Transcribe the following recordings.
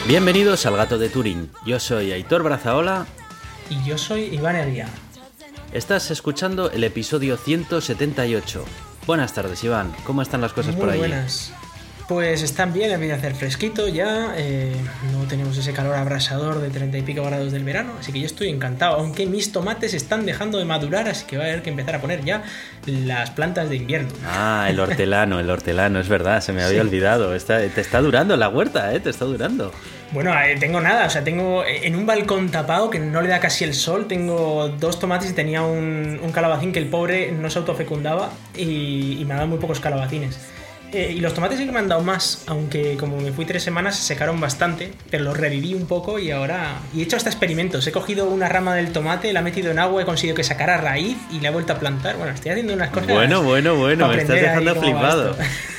Bienvenidos al Gato de Turín. Yo soy Aitor Brazaola. Y yo soy Iván Eguía. Estás escuchando el episodio 178. Buenas tardes, Iván. ¿Cómo están las cosas por ahí? Muy buenas. Pues están bien, empieza a hacer fresquito ya, no tenemos ese calor abrasador de 30 y pico grados del verano, así que yo estoy encantado, aunque mis tomates están dejando de madurar, así que va a haber que empezar a poner ya las plantas de invierno. Ah, el hortelano, es verdad, se me había olvidado. Te está durando la huerta, te está durando. Bueno, tengo nada, o sea, tengo en un balcón tapado que no le da casi el sol, tengo 2 tomates y tenía un calabacín que el pobre no se autofecundaba y me ha dado muy pocos calabacines. Y los tomates sí que me han dado más, aunque como me fui 3 semanas se secaron bastante, pero los reviví un poco y ahora... Y he hecho hasta experimentos, he cogido una rama del tomate, la he metido en agua, he conseguido que sacara raíz y la he vuelto a plantar. Bueno, estoy haciendo unas cosas... Bueno, me estás dejando flipado.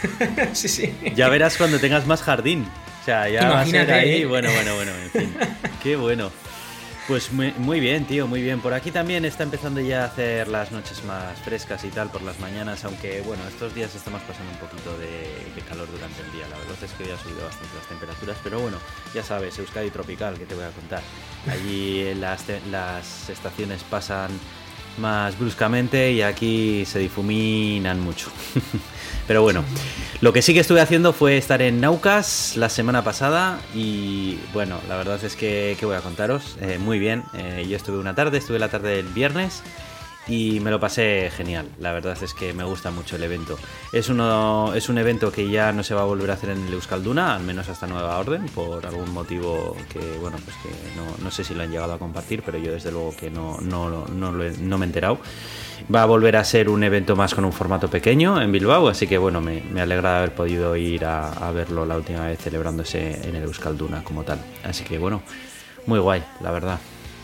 Sí. Ya verás cuando tengas más jardín. O sea, ya imagínate, va a ser ahí... Bueno, en fin. Qué bueno. Pues muy bien, tío, muy bien. Por aquí también está empezando ya a hacer las noches más frescas y tal por las mañanas, aunque bueno, estos días estamos pasando un poquito de calor durante el día. La verdad es que hoy ha subido bastante las temperaturas, pero bueno, ya sabes, Euskadi tropical, que te voy a contar. Allí las estaciones pasan más bruscamente y aquí se difuminan mucho. Pero bueno, lo que sí que estuve haciendo fue estar en Naucas la semana pasada y bueno, la verdad es que ¿qué voy a contaros? Muy bien, yo estuve la tarde del viernes y me lo pasé genial. La verdad es que me gusta mucho el evento. Es un evento que ya no se va a volver a hacer en el Euskalduna, al menos hasta nueva orden, por algún motivo que, bueno, pues que no sé si lo han llegado a compartir, pero yo desde luego que no me he enterado. Va a volver a ser un evento más con un formato pequeño en Bilbao, así que bueno, me alegra haber podido ir a verlo la última vez celebrándose en el Euskalduna como tal. Así que bueno, muy guay, la verdad.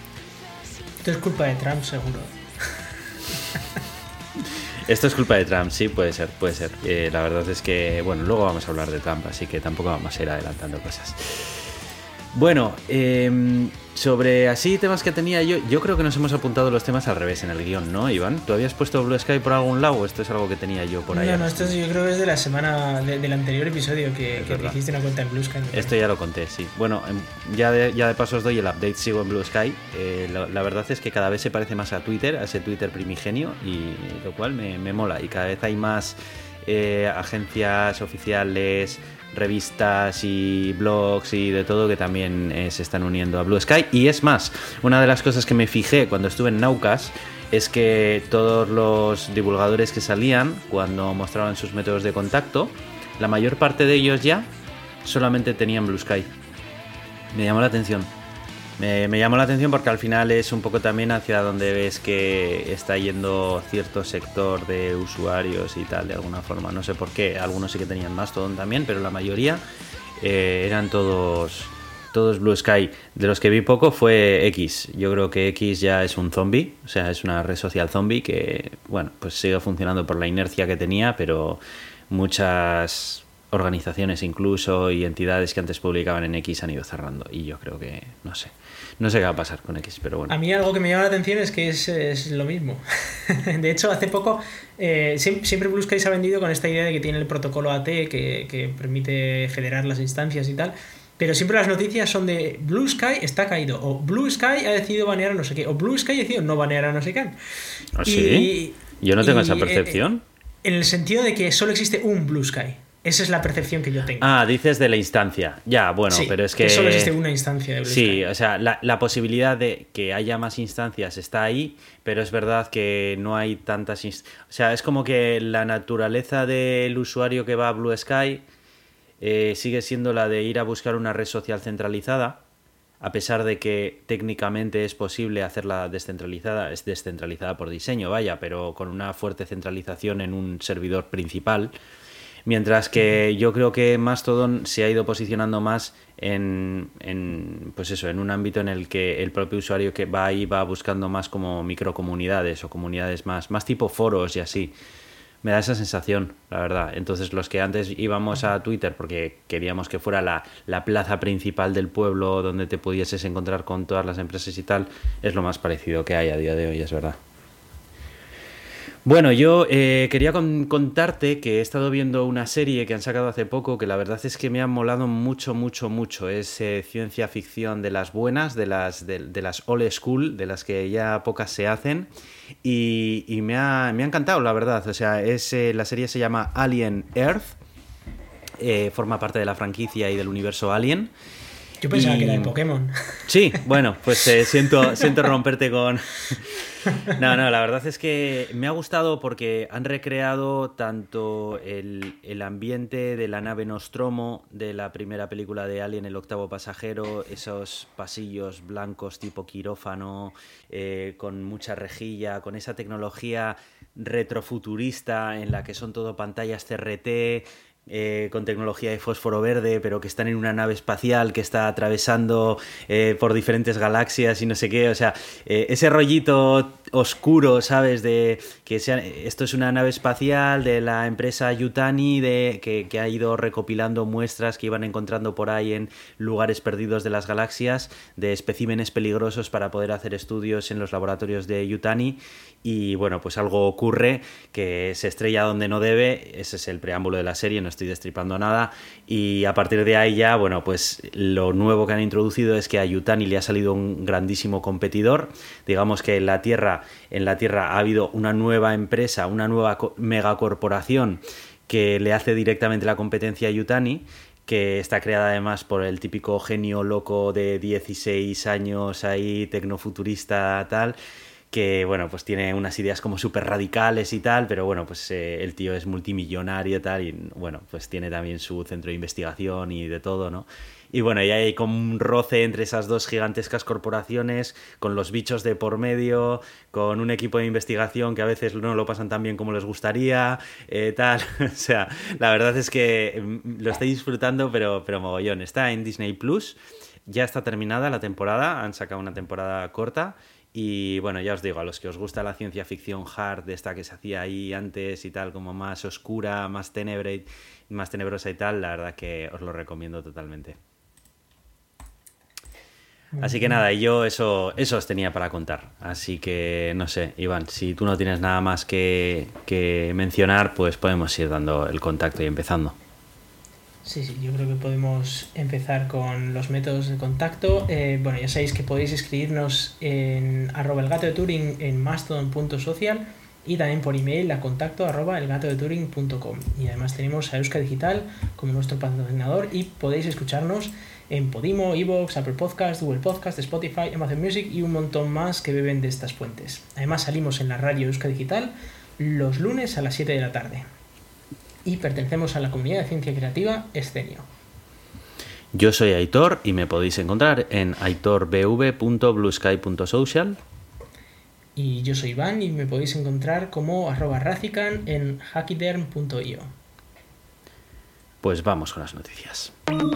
Esto es culpa de Trump, seguro. Esto es culpa de Trump, sí, puede ser. La verdad es que, bueno, luego vamos a hablar de Trump, así que tampoco vamos a ir adelantando cosas. Bueno, sobre así temas que tenía yo creo que nos hemos apuntado los temas al revés en el guión, ¿no, Iván? ¿Tú habías puesto Blue Sky por algún lado o esto es algo que tenía yo por ahí? No, esto yo creo que es de la semana del anterior episodio que te hiciste una cuenta en Blue Sky. Esto ya lo conté, sí. Bueno, ya de paso os doy el update, sigo en Blue Sky. La verdad es que cada vez se parece más a Twitter, a ese Twitter primigenio, y lo cual me mola. Y cada vez hay más agencias oficiales, revistas y blogs y de todo que también se están uniendo a Blue Sky. Y es más, una de las cosas que me fijé cuando estuve en Naucas es que todos los divulgadores que salían cuando mostraban sus métodos de contacto, la mayor parte de ellos ya solamente tenían Blue Sky. Me llamó la atención. Me llamó la atención porque al final es un poco también hacia donde ves que está yendo cierto sector de usuarios y tal, de alguna forma. No sé por qué, algunos sí que tenían Mastodon también, pero la mayoría eran todos Blue Sky. De los que vi poco fue X. Yo creo que X ya es un zombie, o sea, es una red social zombie que, bueno, pues sigue funcionando por la inercia que tenía, pero muchas organizaciones incluso y entidades que antes publicaban en X han ido cerrando y yo creo que no sé qué va a pasar con X, pero bueno. A mí algo que me llama la atención es que es lo mismo. De hecho, hace poco siempre Blue Sky se ha vendido con esta idea de que tiene el protocolo AT que permite federar las instancias y tal, pero siempre las noticias son de Blue Sky está caído, o Blue Sky ha decidido banear a no sé qué, o Blue Sky ha decidido no banear a no sé qué. ¿Ah, sí? Yo no tengo esa percepción. En el sentido de que solo existe un Blue Sky. Esa es la percepción que yo tengo. Ah, dices de la instancia. Ya, bueno, sí, pero es que solo existe una instancia de Blue Sky. Sí, o sea, la posibilidad de que haya más instancias está ahí, pero es verdad que no hay tantas instancias. O sea, es como que la naturaleza del usuario que va a Blue Sky sigue siendo la de ir a buscar una red social centralizada, a pesar de que técnicamente es posible hacerla descentralizada. Es descentralizada por diseño, vaya, pero con una fuerte centralización en un servidor principal. Mientras que yo creo que Mastodon se ha ido posicionando más en pues eso, en un ámbito en el que el propio usuario que va ahí va buscando más como microcomunidades o comunidades más tipo foros y así. Me da esa sensación, la verdad. Entonces los que antes íbamos a Twitter porque queríamos que fuera la plaza principal del pueblo donde te pudieses encontrar con todas las empresas y tal, es lo más parecido que hay a día de hoy, es verdad. Bueno, yo quería contarte que he estado viendo una serie que han sacado hace poco que la verdad es que me ha molado mucho, mucho, mucho. Es ciencia ficción de las buenas, de las old school, de las que ya pocas se hacen. Y me ha encantado, la verdad. O sea, la serie se llama Alien Earth. Forma parte de la franquicia y del universo Alien. Yo pensaba que era de Pokémon. Sí, bueno, pues siento romperte con... No, la verdad es que me ha gustado porque han recreado tanto el ambiente de la nave Nostromo de la primera película de Alien, El octavo pasajero, esos pasillos blancos tipo quirófano, con mucha rejilla, con esa tecnología retrofuturista en la que son todo pantallas CRT, con tecnología de fósforo verde, pero que están en una nave espacial que está atravesando por diferentes galaxias y no sé qué, o sea, ese rollito oscuro, ¿sabes? De que esto es una nave espacial de la empresa Yutani que ha ido recopilando muestras que iban encontrando por ahí en lugares perdidos de las galaxias, de especímenes peligrosos para poder hacer estudios en los laboratorios de Yutani. Y bueno, pues algo ocurre que se estrella donde no debe. Ese es el preámbulo de la serie, no estoy destripando nada. Y a partir de ahí ya, bueno, pues lo nuevo que han introducido es que a Yutani le ha salido un grandísimo competidor. Digamos que en la Tierra ha habido una nueva empresa, una nueva megacorporación que le hace directamente la competencia a Yutani, que está creada además por el típico genio loco de 16 años ahí, tecnofuturista tal, que bueno, pues tiene unas ideas como súper radicales y tal, pero bueno, pues el tío es multimillonario y tal, y bueno, pues tiene también su centro de investigación y de todo, ¿no? Y bueno, y hay como un roce entre esas dos gigantescas corporaciones, con los bichos de por medio, con un equipo de investigación que a veces no lo pasan tan bien como les gustaría, tal. O sea, la verdad es que lo estoy disfrutando, pero mogollón. Está en Disney Plus, ya está terminada la temporada, han sacado una temporada corta. Y bueno, ya os digo, a los que os gusta la ciencia ficción hard, de esta que se hacía ahí antes y tal, como más oscura, más tenebrosa y tal, la verdad que os lo recomiendo totalmente. Así que nada, yo eso os tenía para contar. Así que no sé, Iván, si tú no tienes nada más que mencionar, pues podemos ir dando el contacto y empezando. Sí, yo creo que podemos empezar con los métodos de contacto. Bueno, ya sabéis que podéis escribirnos en @elgatodeturing en mastodon.social y también por email a contacto@elgatodeturing.com. Y además tenemos a Euska Digital como nuestro patrocinador y podéis escucharnos en Podimo, iVoox, Apple Podcast, Google Podcast, Spotify, Amazon Music y un montón más que beben de estas fuentes. Además salimos en la radio Euska Digital los lunes a las 7 de la tarde. Y pertenecemos a la comunidad de ciencia creativa Escenio. Yo soy Aitor y me podéis encontrar en aitorbv.bluesky.social. Y yo soy Iván y me podéis encontrar como @razican en hackyderm.io. Pues vamos con las noticias.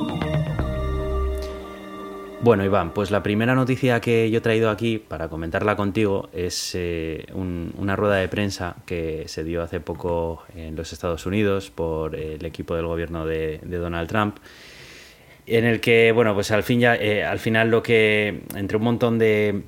Bueno, Iván, pues la primera noticia que yo he traído aquí para comentarla contigo es una rueda de prensa que se dio hace poco en los Estados Unidos por el equipo del gobierno de Donald Trump, en el que, bueno, pues al final lo que, entre un montón de...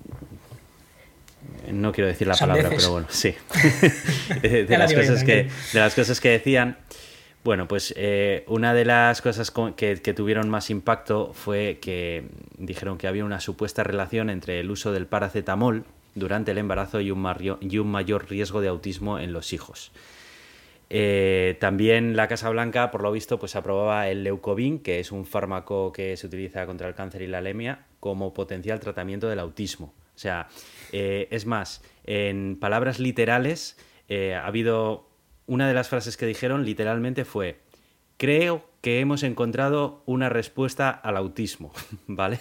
No quiero decir la palabra, pero bueno, sí. de las cosas que decían... Bueno, pues una de las cosas que tuvieron más impacto fue que dijeron que había una supuesta relación entre el uso del paracetamol durante el embarazo y un mayor riesgo de autismo en los hijos. También la Casa Blanca, por lo visto, pues aprobaba el Leucovorin, que es un fármaco que se utiliza contra el cáncer y la anemia, como potencial tratamiento del autismo. O sea, es más, en palabras literales, ha habido... Una de las frases que dijeron literalmente fue: creo que hemos encontrado una respuesta al autismo, ¿vale?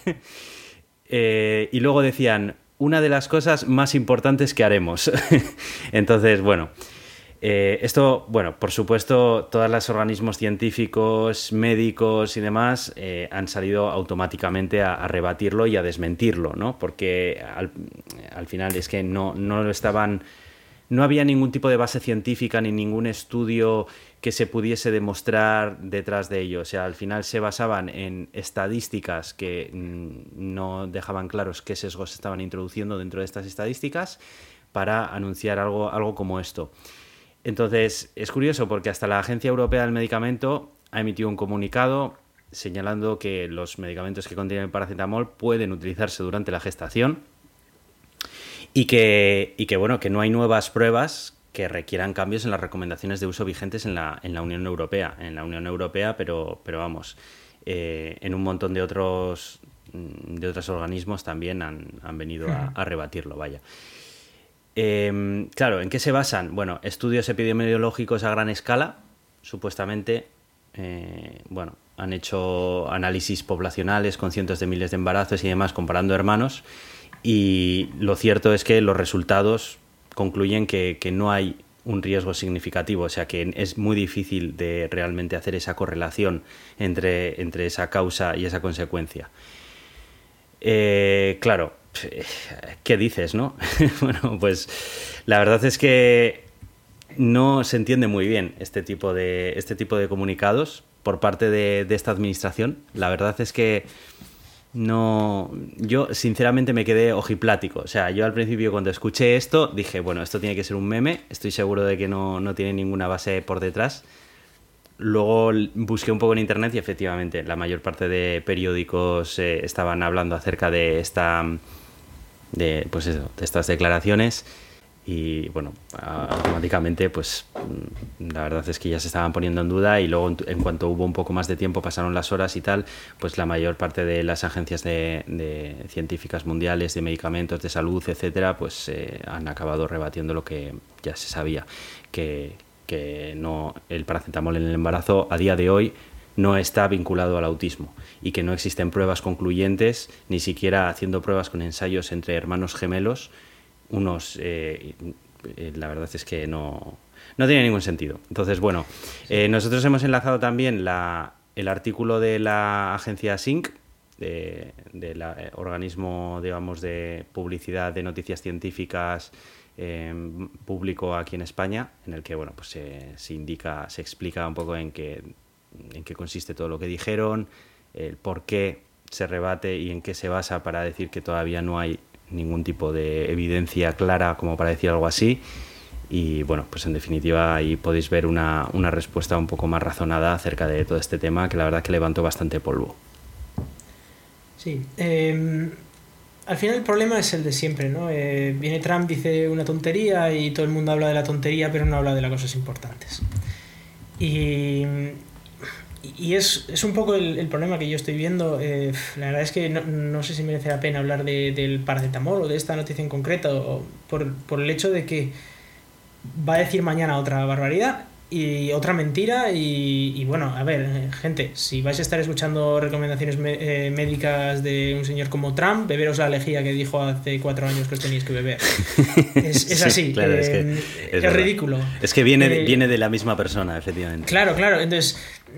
Y luego decían, una de las cosas más importantes que haremos. Entonces, bueno, esto, bueno, por supuesto, todos los organismos científicos, médicos y demás han salido automáticamente a rebatirlo y a desmentirlo, ¿no? Porque al final es que no lo estaban... No había ningún tipo de base científica ni ningún estudio que se pudiese demostrar detrás de ello. O sea, al final se basaban en estadísticas que no dejaban claros qué sesgos estaban introduciendo dentro de estas estadísticas, para anunciar algo como esto. Entonces, es curioso porque hasta la Agencia Europea del Medicamento ha emitido un comunicado señalando que los medicamentos que contienen paracetamol pueden utilizarse durante la gestación y que bueno, que no hay nuevas pruebas que requieran cambios en las recomendaciones de uso vigentes en la Unión Europea. En la Unión Europea, pero vamos, en un montón de otros organismos también han venido a rebatirlo, vaya. Claro, ¿en qué se basan? Bueno, estudios epidemiológicos a gran escala, supuestamente, han hecho análisis poblacionales con cientos de miles de embarazos y demás comparando hermanos, y lo cierto es que los resultados concluyen que no hay un riesgo significativo, o sea que es muy difícil de realmente hacer esa correlación entre esa causa y esa consecuencia. Claro, ¿qué dices, no? Bueno, pues la verdad es que no se entiende muy bien este tipo de comunicados por parte de esta administración. La verdad es que no, yo sinceramente me quedé ojiplático. O sea, yo al principio cuando escuché esto dije, bueno, esto tiene que ser un meme, estoy seguro de que no tiene ninguna base por detrás. Luego busqué un poco en internet y efectivamente la mayor parte de periódicos estaban hablando acerca de estas declaraciones. Y bueno, automáticamente pues la verdad es que ya se estaban poniendo en duda, y luego en cuanto hubo un poco más de tiempo, pasaron las horas y tal, pues la mayor parte de las agencias de científicas mundiales de medicamentos, de salud, etcétera, pues han acabado rebatiendo lo que ya se sabía, que no, el paracetamol en el embarazo a día de hoy no está vinculado al autismo, y que no existen pruebas concluyentes, ni siquiera haciendo pruebas con ensayos entre hermanos gemelos. La verdad es que no tiene ningún sentido. Entonces, bueno, nosotros hemos enlazado también el artículo de la agencia SINC, del organismo, digamos, de publicidad de noticias científicas público aquí en España, en el que, bueno, pues se explica un poco en qué consiste todo lo que dijeron, el por qué se rebate y en qué se basa para decir que todavía no hay ningún tipo de evidencia clara como para decir algo así. Y bueno, pues en definitiva ahí podéis ver una respuesta un poco más razonada acerca de todo este tema, que la verdad que levantó bastante polvo. Sí, al final el problema es el de siempre, ¿no? Viene Trump, dice una tontería y todo el mundo habla de la tontería, pero no habla de las cosas importantes. Y es un poco el problema que yo estoy viendo. La verdad es que no sé si merece la pena hablar del paracetamol o de esta noticia en concreto, por el hecho de que va a decir mañana otra barbaridad y otra mentira. Y bueno, a ver, gente, si vais a estar escuchando recomendaciones médicas de un señor como Trump, beberos la lejía que dijo hace 4 años que os teníais que beber. Es así, sí, claro, es ridículo. Es que viene de la misma persona, efectivamente. Claro, entonces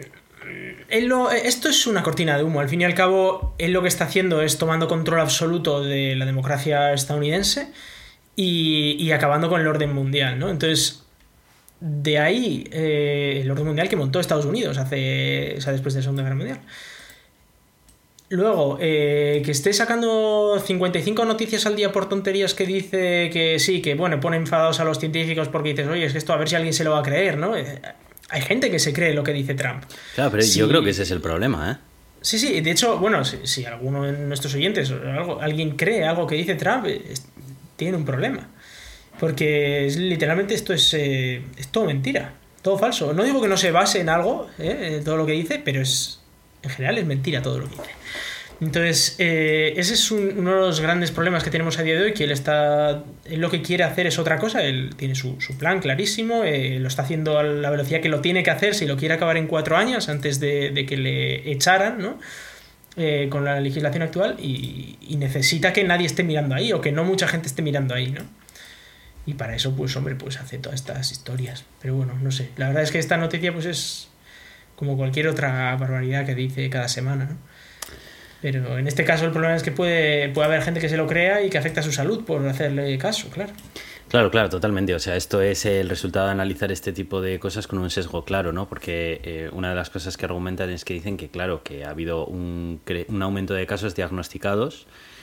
esto es una cortina de humo. Al fin y al cabo, él lo que está haciendo es tomando control absoluto de la democracia estadounidense y acabando con el orden mundial, ¿no? Entonces, de ahí el orden mundial que montó Estados Unidos después de la Segunda Guerra Mundial. Luego, que esté sacando 55 noticias al día por tonterías que dice que sí, que bueno, pone enfadados a los científicos porque dices, oye, es que esto a ver si alguien se lo va a creer, ¿no? Hay gente que se cree lo que dice Trump. Claro, pero yo creo que ese es el problema, ¿eh? Sí, de hecho, bueno, si alguno de nuestros oyentes alguien cree algo que dice Trump, tiene un problema. Porque literalmente esto es todo mentira, todo falso. No digo que no se base en algo, todo lo que dice, pero en general es mentira todo lo que dice. Entonces, ese es uno de los grandes problemas que tenemos a día de hoy, que él lo que quiere hacer es otra cosa. Él tiene su plan clarísimo, lo está haciendo a la velocidad que lo tiene que hacer si lo quiere acabar en 4 años antes de que le echaran, ¿no? Con la legislación actual, y necesita que nadie esté mirando ahí, o que no mucha gente esté mirando ahí, ¿no? Y para eso, pues hombre, pues hace todas estas historias. Pero bueno, no sé, la verdad es que esta noticia pues es como cualquier otra barbaridad que dice cada semana, ¿no? Pero en este caso el problema es que puede haber gente que se lo crea y que afecta a su salud por hacerle caso, claro. Claro, totalmente. O sea, esto es el resultado de analizar este tipo de cosas con un sesgo claro, ¿no? Porque una de las cosas que argumentan es que dicen que, claro, que ha habido un aumento de casos diagnosticados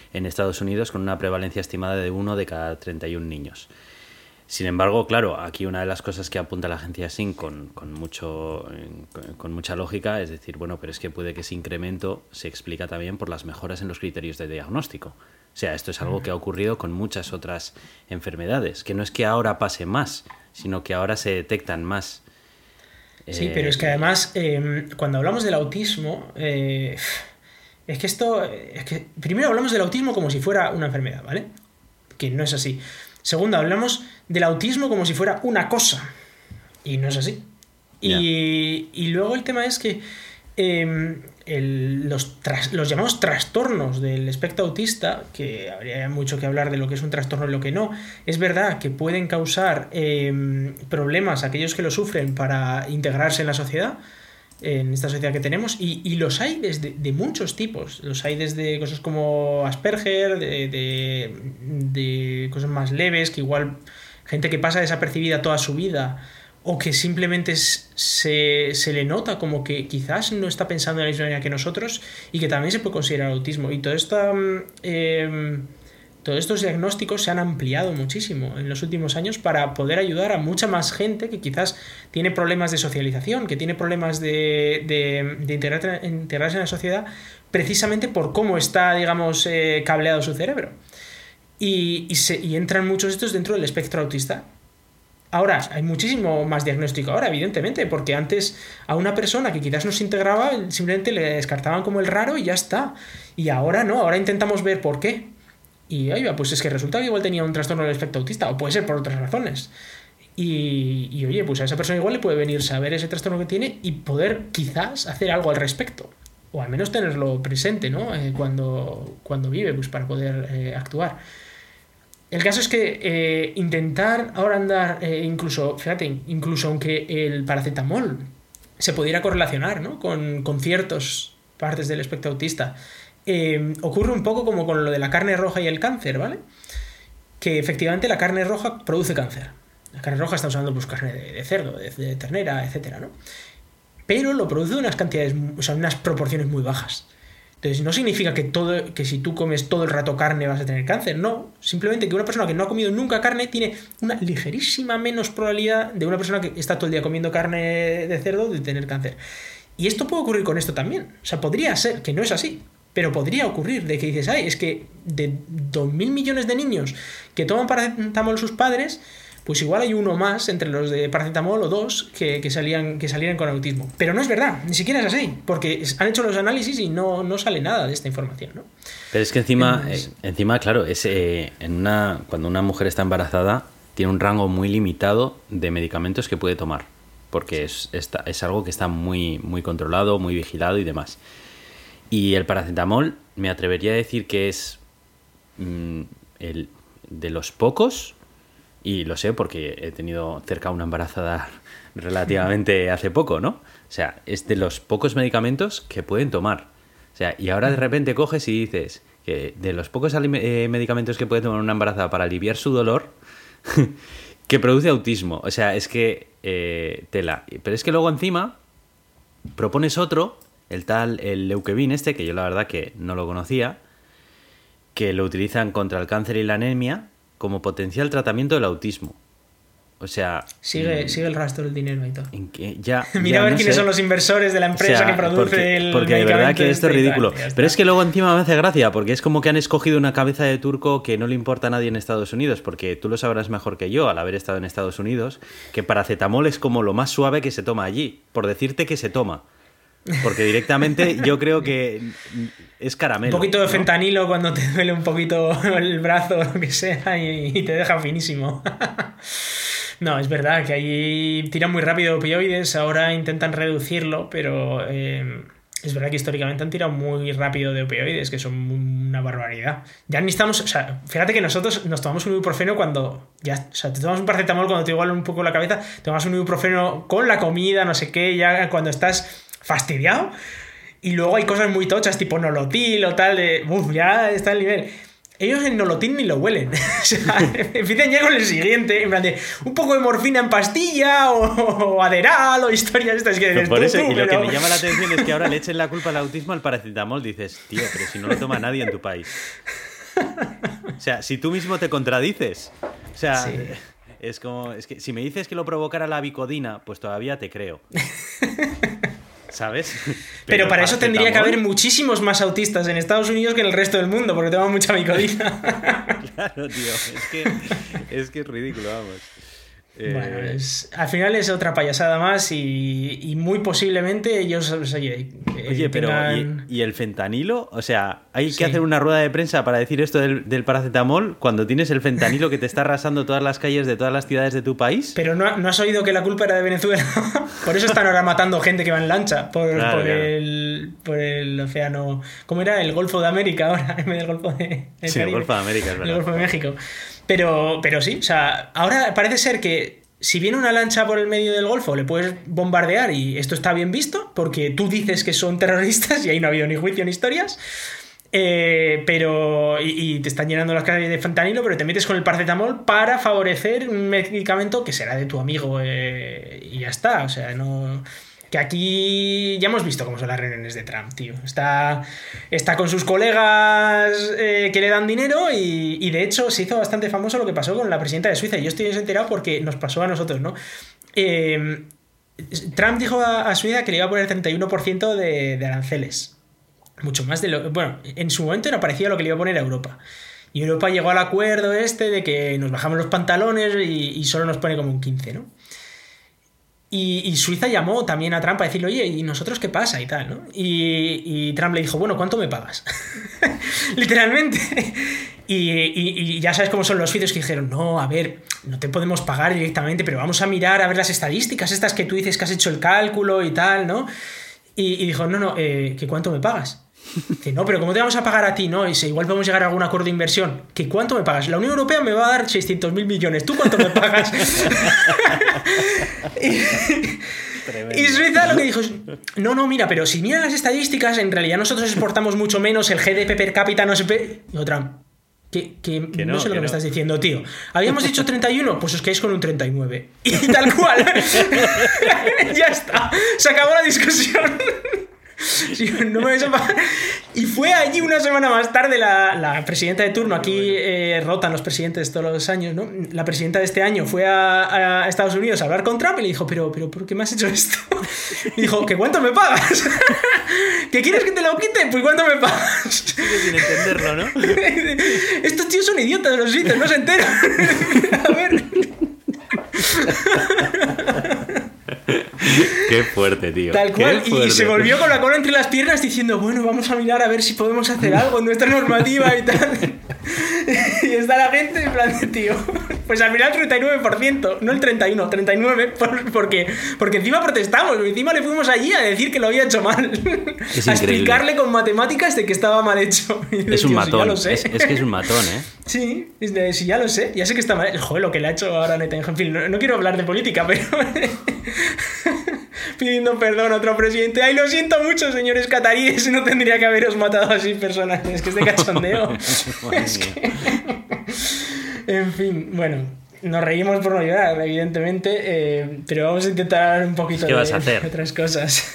en Estados Unidos, con una prevalencia estimada de 1 de cada 31 niños. Sin embargo, claro, aquí una de las cosas que apunta la agencia SIN con mucha lógica es decir, bueno, pero es que puede que ese incremento se explica también por las mejoras en los criterios de diagnóstico. O sea, esto es algo que ha ocurrido con muchas otras enfermedades, que no es que ahora pase más, sino que ahora se detectan más. Sí, pero es que además, cuando hablamos del autismo, es que primero hablamos del autismo como si fuera una enfermedad, ¿vale? Que no es así. Segundo, hablamos del autismo como si fuera una cosa, y no es así. Yeah. Y luego el tema es que los llamados trastornos del espectro autista, que habría mucho que hablar de lo que es un trastorno y lo que no, es verdad que pueden causar problemas a aquellos que lo sufren para integrarse en la sociedad, en esta sociedad que tenemos, y los hay de muchos tipos. Los hay desde cosas como Asperger, de cosas más leves, que igual gente que pasa desapercibida toda su vida, o que simplemente se le nota como que quizás no está pensando de la misma manera que nosotros, y que también se puede considerar autismo. Y todos estos diagnósticos se han ampliado muchísimo en los últimos años para poder ayudar a mucha más gente que quizás tiene problemas de socialización, que tiene problemas de integrarse en la sociedad, precisamente por cómo está, digamos, cableado su cerebro. Y entran muchos de estos dentro del espectro autista. Ahora, hay muchísimo más diagnóstico ahora, evidentemente, porque antes a una persona que quizás no se integraba simplemente le descartaban como el raro y ya está. Y ahora no, ahora intentamos ver por qué. Y oiga, pues es que resulta que igual tenía un trastorno del espectro autista, o puede ser por otras razones. Y oye, pues a esa persona igual le puede venir saber ese trastorno que tiene y poder quizás hacer algo al respecto. O al menos tenerlo presente, ¿no? Cuando vive, pues para poder actuar. El caso es que intentar ahora andar, incluso aunque el paracetamol se pudiera correlacionar, ¿no? con ciertas partes del espectro autista, ocurre un poco como con lo de la carne roja y el cáncer, ¿vale? Que efectivamente la carne roja produce cáncer. La carne roja estamos hablando pues carne de cerdo, de ternera, etcétera, ¿no? Pero lo produce de unas cantidades, o sea, unas proporciones muy bajas. Entonces no significa que si tú comes todo el rato carne vas a tener cáncer, no. Simplemente que una persona que no ha comido nunca carne tiene una ligerísima menos probabilidad de una persona que está todo el día comiendo carne de cerdo de tener cáncer. Y esto puede ocurrir con esto también. O sea, podría ser, que no es así, pero podría ocurrir, de que dices, es que de 2.000 millones de niños que toman paracetamol sus padres, pues igual hay uno más entre los de paracetamol o dos que salían con autismo. Pero no es verdad, ni siquiera es así, porque han hecho los análisis y no sale nada de esta información, ¿no? Pero es que encima claro, cuando una mujer está embarazada tiene un rango muy limitado de medicamentos que puede tomar, porque es algo que está muy, muy controlado, muy vigilado y demás. Y el paracetamol, me atrevería a decir que es el de los pocos, y lo sé porque he tenido cerca una embarazada relativamente hace poco, ¿no? O sea, es de los pocos medicamentos que pueden tomar. O sea, y ahora de repente coges y dices que de los pocos medicamentos que puede tomar una embarazada para aliviar su dolor, que produce autismo. O sea, es que tela. Pero es que luego encima propones otro, el Leukerin que yo la verdad que no lo conocía, que lo utilizan contra el cáncer y la anemia como potencial tratamiento del autismo. O sea... Sigue el rastro del dinero y todo. Mira a ver quiénes son los inversores de la empresa que produce el porque de verdad que esto es ridículo. Pero es que luego encima me hace gracia, porque es como que han escogido una cabeza de turco que no le importa a nadie en Estados Unidos, porque tú lo sabrás mejor que yo, al haber estado en Estados Unidos, que paracetamol es como lo más suave que se toma allí, por decirte que se toma. Porque directamente yo creo que es caramelo. Un poquito de fentanilo cuando te duele un poquito el brazo o lo que sea y te deja finísimo. No, es verdad que ahí tiran muy rápido opioides, ahora intentan reducirlo, pero es verdad que históricamente han tirado muy rápido de opioides, que son una barbaridad. Ya ni estamos, o sea, fíjate que nosotros nos tomamos un ibuprofeno cuando ya, o sea, te tomas un paracetamol cuando te iguala un poco la cabeza, te tomas un ibuprofeno con la comida, no sé qué, ya cuando estás fastidiado. Y luego hay cosas muy tochas tipo nolotil o tal de ya está el nivel. Ellos el nolotil ni lo huelen. O sea, empiezan ya con el siguiente, en plan de un poco de morfina en pastilla o Adderall o historias estas que por eso, y lo que me llama la atención es que ahora le echen la culpa al autismo al paracetamol. Dices, tío, pero si no lo toma nadie en tu país. O sea, si tú mismo te contradices. O sea, Sí. es que si me dices que lo provocara la Vicodina, pues todavía te creo. ¿Sabes? Pero para eso tendría que paracetamol, haber muchísimos más autistas en Estados Unidos que en el resto del mundo, porque toman mucha Vicodina. Claro, tío. Es que es ridículo, vamos. Bueno, al final es otra payasada más y muy posiblemente ellos, oye, pero tengan... ¿y el fentanilo? O sea, hay Sí. que hacer una rueda de prensa para decir esto del paracetamol cuando tienes el fentanilo que te está arrasando todas las calles de todas las ciudades de tu país. Pero ¿no has oído que la culpa era de Venezuela? Por eso están ahora matando gente que va en lancha por el océano... ¿Cómo era? El Golfo de América ahora, en vez del Golfo de Sí, el Caribe. Golfo de América, es verdad. El Golfo de México. Pero sí, o sea, ahora parece ser que si viene una lancha por el medio del Golfo, le puedes bombardear y esto está bien visto, porque tú dices que son terroristas y ahí no ha habido ni juicio ni historias. Pero te están llenando las calles de fentanilo, pero te metes con el paracetamol para favorecer un medicamento que será de tu amigo y ya está. O sea, no... Que aquí ya hemos visto cómo son las reuniones de Trump, tío. Está con sus colegas que le dan dinero y de hecho se hizo bastante famoso lo que pasó con la presidenta de Suiza. Y yo estoy enterado porque nos pasó a nosotros, ¿no? Trump dijo a Suiza que le iba a poner 31% de aranceles. Mucho más de lo... Bueno, en su momento era parecido a lo que le iba a poner a Europa. Y Europa llegó al acuerdo de que nos bajamos los pantalones y solo nos pone como un 15, ¿no? Y Suiza llamó también a Trump a decirle, oye, ¿y nosotros qué pasa? Y tal, ¿no? Y Trump le dijo, bueno, ¿cuánto me pagas? Literalmente. Y ya sabes cómo son los suizos que dijeron, no, a ver, no te podemos pagar directamente, pero vamos a mirar a ver las estadísticas estas que tú dices que has hecho el cálculo y tal, ¿no? Y dijo, no, ¿que cuánto me pagas? Dice, no, pero ¿cómo te vamos a pagar a ti? No, dice, igual podemos llegar a algún acuerdo de inversión. ¿Que cuánto me pagas? La Unión Europea me va a dar 600.000 millones. ¿Tú cuánto me pagas? Y Suiza lo que dijo es, no, mira, pero si miran las estadísticas, en realidad nosotros exportamos mucho menos, el GDP per cápita no se... Digo, Trump, que no sé lo que me estás diciendo, tío. Habíamos dicho 31, pues os quedáis con un 39. Y tal cual. Ya está. Se acabó la discusión. Sí, no me vais a pagar. Y fue allí una semana más tarde la presidenta de turno. Aquí rotan los presidentes todos los años, ¿no? La presidenta de este año fue a Estados Unidos a hablar con Trump y le dijo, pero ¿por qué me has hecho esto? Y dijo, ¿que cuánto me pagas? ¿Que quieres que te lo quite? Pues ¿cuánto me pagas? Sigue sin entenderlo, ¿no? Estos tíos son idiotas, los suizos, no se enteran. A ver... Qué fuerte, tío. Tal cual, y se volvió con la cola entre las piernas diciendo, bueno, vamos a mirar a ver si podemos hacer algo en nuestra normativa y tal. Y está la gente en plan de, tío, pues al final 39%, no el 31, 39, porque encima protestamos, encima le fuimos allí a decir que lo había hecho mal. Es a increíble. Explicarle con matemáticas de que estaba mal hecho. Y Es un tío, matón, si ya lo sé. es que es un matón, ¿eh? Sí, sí, ya lo sé, ya sé que está mal. Joder, lo que le ha hecho ahora Netanyahu. En fin, no quiero hablar de política, pero... pidiendo perdón a otro presidente. Ay, lo siento mucho, señores cataríes, no tendría que haberos matado a 6 personas. Es que es de cachondeo. Es que... En fin, bueno, nos reímos por no llorar, evidentemente, pero vamos a intentar hablar un poquito ¿Qué vas a hacer? de otras cosas.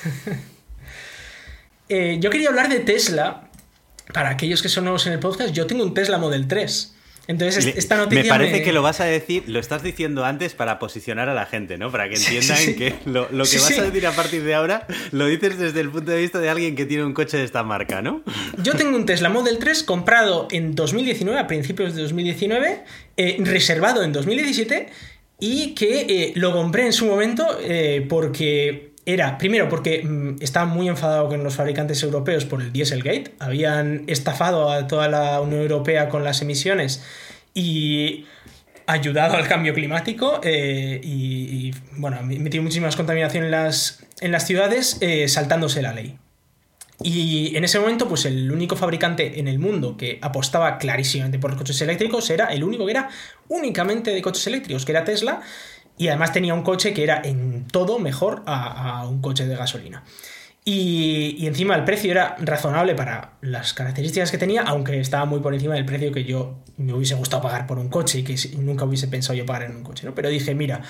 Yo quería hablar de Tesla. Para aquellos que son nuevos en el podcast, yo tengo un Tesla Model 3. Entonces, esta noticia me parece que lo vas a decir, lo estás diciendo antes para posicionar a la gente, ¿no? Para que entiendan sí. que lo que vas a decir a partir de ahora lo dices desde el punto de vista de alguien que tiene un coche de esta marca, ¿no? Yo tengo un Tesla Model 3 comprado en 2019, a principios de 2019, reservado en 2017 y que lo compré en su momento porque... Primero, porque estaba muy enfadado con los fabricantes europeos por el Dieselgate. Habían estafado a toda la Unión Europea con las emisiones y ayudado al cambio climático. Bueno, han metido muchísimas contaminación en las ciudades saltándose la ley. Y en ese momento, pues el único fabricante en el mundo que apostaba clarísimamente por los coches eléctricos era el único que era únicamente de coches eléctricos, que era Tesla. Y además tenía un coche que era en todo mejor a un coche de gasolina. Y encima el precio era razonable para las características que tenía, aunque estaba muy por encima del precio que yo me hubiese gustado pagar por un coche y que nunca hubiese pensado yo pagar en un coche, ¿no? Pero dije, mira,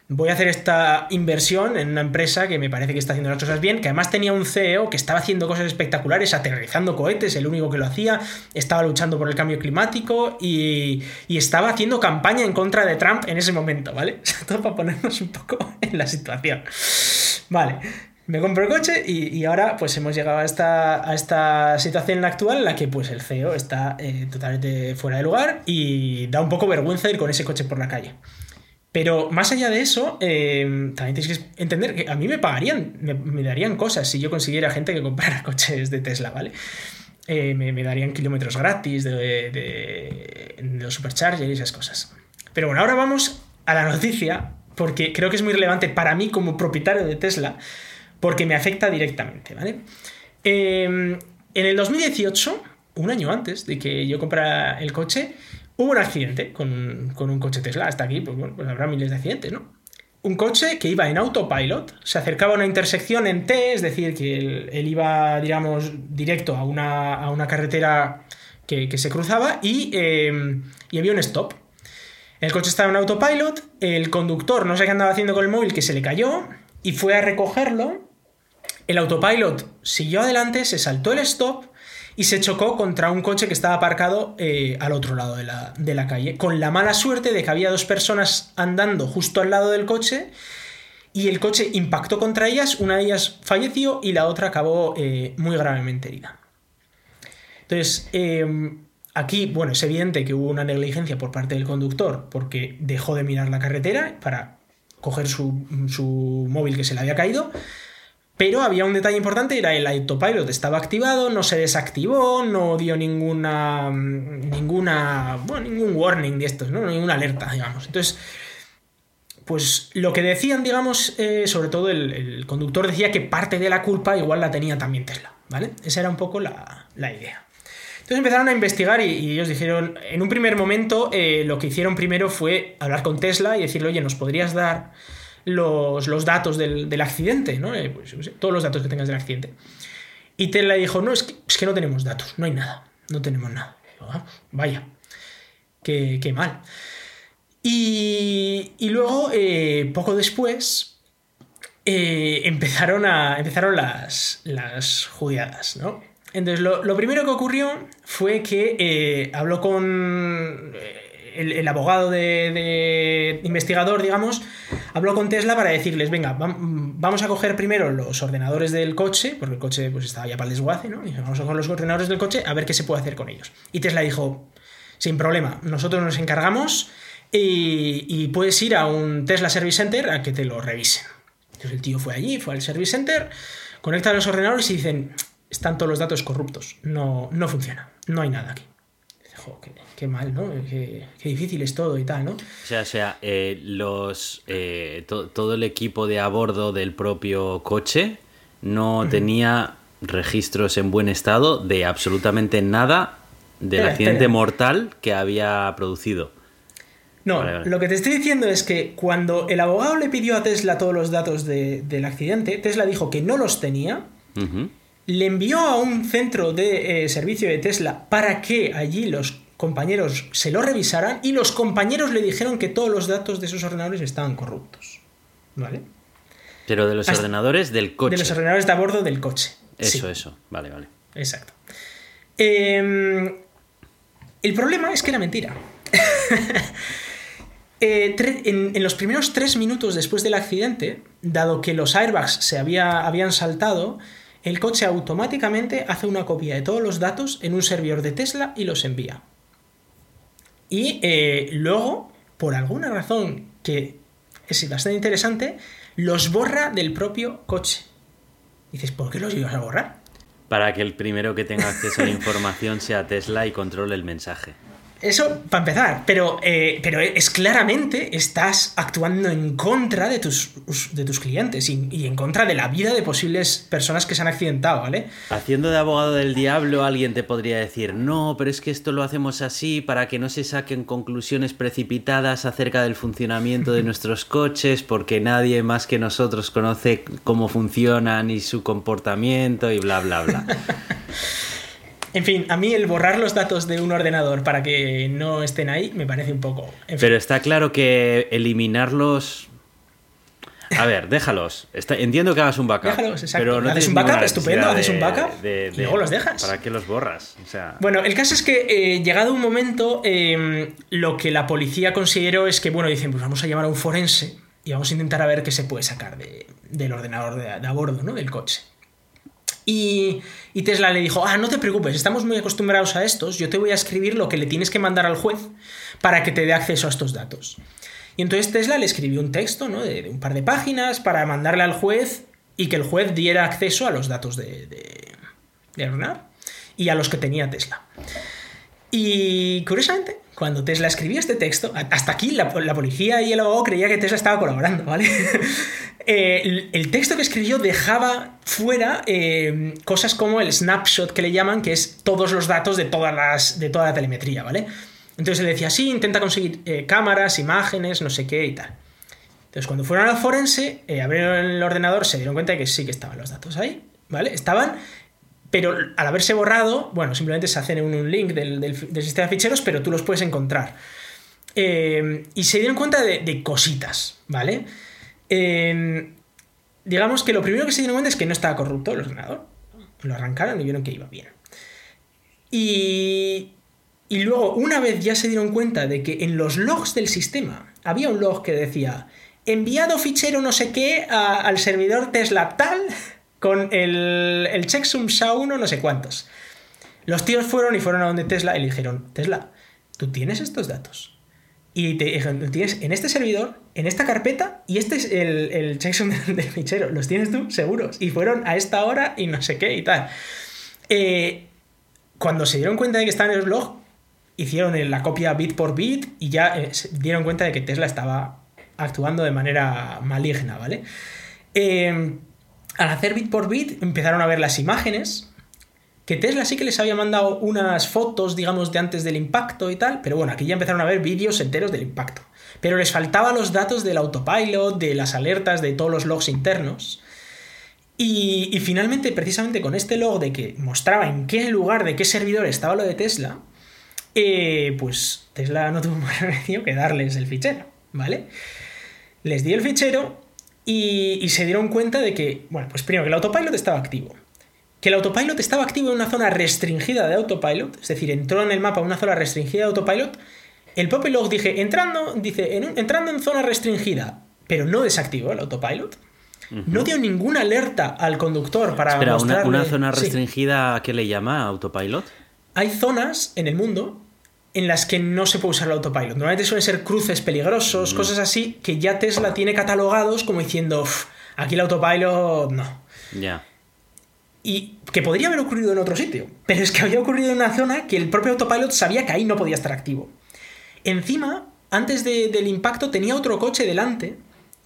voy a hacer esta inversión en una empresa que me parece que está haciendo las cosas bien, que además tenía un CEO que estaba haciendo cosas espectaculares, aterrizando cohetes, el único que lo hacía, estaba luchando por el cambio climático y estaba haciendo campaña en contra de Trump en ese momento, ¿vale? Todo para ponernos un poco en la situación. Vale, me compro el coche y ahora pues hemos llegado a esta situación actual en la que pues el CEO está totalmente fuera de lugar y da un poco vergüenza ir con ese coche por la calle. Pero más allá de eso, también tienes que entender que a mí me pagarían, me darían cosas si yo consiguiera gente que comprara coches de Tesla, ¿vale? Me darían kilómetros gratis de los superchargers y esas cosas. Pero bueno, ahora vamos a la noticia, porque creo que es muy relevante para mí como propietario de Tesla, porque me afecta directamente, ¿vale? En el 2018, un año antes de que yo comprara el coche, hubo un accidente con un coche Tesla. Hasta aquí, pues bueno, pues habrá miles de accidentes, ¿no? Un coche que iba en autopilot, se acercaba a una intersección en T, es decir, que él iba, digamos, directo a una carretera que se cruzaba y había un stop. El coche estaba en autopilot, el conductor no sé qué andaba haciendo con el móvil, que se le cayó y fue a recogerlo. El autopilot siguió adelante, se saltó el stop y se chocó contra un coche que estaba aparcado al otro lado de la calle, con la mala suerte de que había dos personas andando justo al lado del coche y el coche impactó contra ellas, una de ellas falleció y la otra acabó muy gravemente herida. Entonces, aquí, bueno, es evidente que hubo una negligencia por parte del conductor porque dejó de mirar la carretera para coger su móvil que se le había caído. Pero había un detalle importante, era el autopilot estaba activado, no se desactivó, no dio ningún warning de estos, ¿no? Ninguna alerta, digamos. Entonces, pues lo que decían, digamos, sobre todo el conductor decía que parte de la culpa igual la tenía también Tesla, ¿vale? Esa era un poco la idea. Entonces empezaron a investigar y ellos dijeron, en un primer momento, lo que hicieron primero fue hablar con Tesla y decirle, oye, ¿nos podrías dar los datos del accidente, ¿no? Pues, todos los datos que tengas del accidente? Y Tesla dijo, no, es que no tenemos datos, no hay nada, no tenemos nada. Digo, vaya, qué mal. Y luego, poco después, empezaron las judiadas, ¿no? Entonces, lo primero que ocurrió fue que habló con el abogado de investigador, digamos, habló con Tesla para decirles, venga, vamos a coger primero los ordenadores del coche, porque el coche pues estaba ya para el desguace, ¿no? Y vamos a coger los ordenadores del coche a ver qué se puede hacer con ellos. Y Tesla dijo, sin problema, nosotros nos encargamos y puedes ir a un Tesla Service Center a que te lo revisen. Entonces el tío fue allí, fue al Service Center, conecta los ordenadores y dicen, están todos los datos corruptos, no funciona, no hay nada aquí. Qué mal, ¿no? Qué difícil es todo y tal, ¿no? O sea, todo el equipo de a bordo del propio coche no tenía registros en buen estado de absolutamente nada del accidente mortal que había producido. No, vale. Lo que te estoy diciendo es que cuando el abogado le pidió a Tesla todos los datos del accidente, Tesla dijo que no los tenía. Uh-huh. Le envió a un centro de servicio de Tesla para que allí los compañeros se lo revisaran y los compañeros le dijeron que todos los datos de esos ordenadores estaban corruptos, ¿vale? Pero de los ordenadores del coche. De los ordenadores de a bordo del coche. Eso. Vale. Exacto. El problema es que era mentira. En los primeros 3 minutos después del accidente, dado que los airbags habían saltado, el coche automáticamente hace una copia de todos los datos en un servidor de Tesla y los envía. Y luego, por alguna razón que es bastante interesante, los borra del propio coche. Dices, ¿por qué los ibas a borrar? Para que el primero que tenga acceso a la información sea Tesla y controle el mensaje. Eso, para empezar, pero es claramente estás actuando en contra de tus clientes y en contra de la vida de posibles personas que se han accidentado, ¿vale? Haciendo de abogado del diablo, alguien te podría decir, no, pero es que esto lo hacemos así para que no se saquen conclusiones precipitadas acerca del funcionamiento de nuestros coches, porque nadie más que nosotros conoce cómo funcionan y su comportamiento y bla, bla, bla. En fin, a mí el borrar los datos de un ordenador para que no estén ahí me parece un poco... Pero está claro que eliminarlos A ver, déjalos. Entiendo que hagas un backup. Déjalos, exacto. Pero no haces un backup, estupendo, haces un backup y luego los dejas. ¿Para qué los borras? O sea... Bueno, el caso es que llegado un momento, lo que la policía consideró es que, bueno, dicen, pues vamos a llamar a un forense y vamos a intentar a ver qué se puede sacar del ordenador de a bordo, ¿no? Del coche. Y Tesla le dijo, no te preocupes, estamos muy acostumbrados a estos, yo te voy a escribir lo que le tienes que mandar al juez para que te dé acceso a estos datos. Y entonces Tesla le escribió un texto, ¿no? de un par de páginas para mandarle al juez y que el juez diera acceso a los datos de ordenador y a los que tenía Tesla. Y curiosamente, cuando Tesla escribió este texto, hasta aquí la policía y el abogado creía que Tesla estaba colaborando, ¿vale? El texto que escribió dejaba fuera cosas como el snapshot que le llaman, que es todos los datos de toda la telemetría, ¿vale? Entonces él decía, sí, intenta conseguir cámaras, imágenes, no sé qué y tal. Entonces cuando fueron al forense, abrieron el ordenador, se dieron cuenta de que sí que estaban los datos ahí, ¿vale? Estaban, pero al haberse borrado, bueno, simplemente se hacen un link del sistema de ficheros, pero tú los puedes encontrar. Y se dieron cuenta de cositas, ¿vale? Digamos que lo primero que se dieron cuenta es que no estaba corrupto el ordenador. Lo arrancaron y vieron que iba bien. Y luego, una vez ya se dieron cuenta de que en los logs del sistema había un log que decía enviado fichero no sé qué al servidor Tesla tal con el checksum SHA-1 no sé cuántos. Los tíos fueron a donde Tesla y le dijeron, Tesla, ¿tú tienes estos datos? Y te dijeron, tienes en este servidor, en esta carpeta, y este es el checksum del fichero. ¿Los tienes tú? Seguros. Y fueron a esta hora y no sé qué y tal. Cuando se dieron cuenta de que estaban en el blog, hicieron la copia bit por bit y ya se dieron cuenta de que Tesla estaba actuando de manera maligna, ¿vale? Al hacer bit por bit empezaron a ver las imágenes, que Tesla sí que les había mandado unas fotos, digamos, de antes del impacto y tal, pero bueno, aquí ya empezaron a ver vídeos enteros del impacto. Pero les faltaban los datos del autopilot, de las alertas, de todos los logs internos. Y finalmente, precisamente con este log de que mostraba en qué lugar, de qué servidor estaba lo de Tesla, pues Tesla no tuvo más remedio que darles el fichero, ¿vale? Les di el fichero y se dieron cuenta de que, bueno, pues primero que el autopilot estaba activo. Que el autopilot estaba activo en una zona restringida de autopilot, es decir, entró en el mapa una zona restringida de autopilot. El propio log entrando en zona restringida, pero no desactivó el autopilot. No dio ninguna alerta al conductor para mostrarle... Espera, ¿una zona restringida qué le llama autopilot? Hay zonas en el mundo en las que no se puede usar el autopilot. Normalmente suelen ser cruces peligrosos, cosas así, que ya Tesla tiene catalogados como diciendo, aquí el autopilot no. Ya. Y que podría haber ocurrido en otro sitio, pero es que había ocurrido en una zona que el propio autopilot sabía que ahí no podía estar activo. Encima, antes del impacto, tenía otro coche delante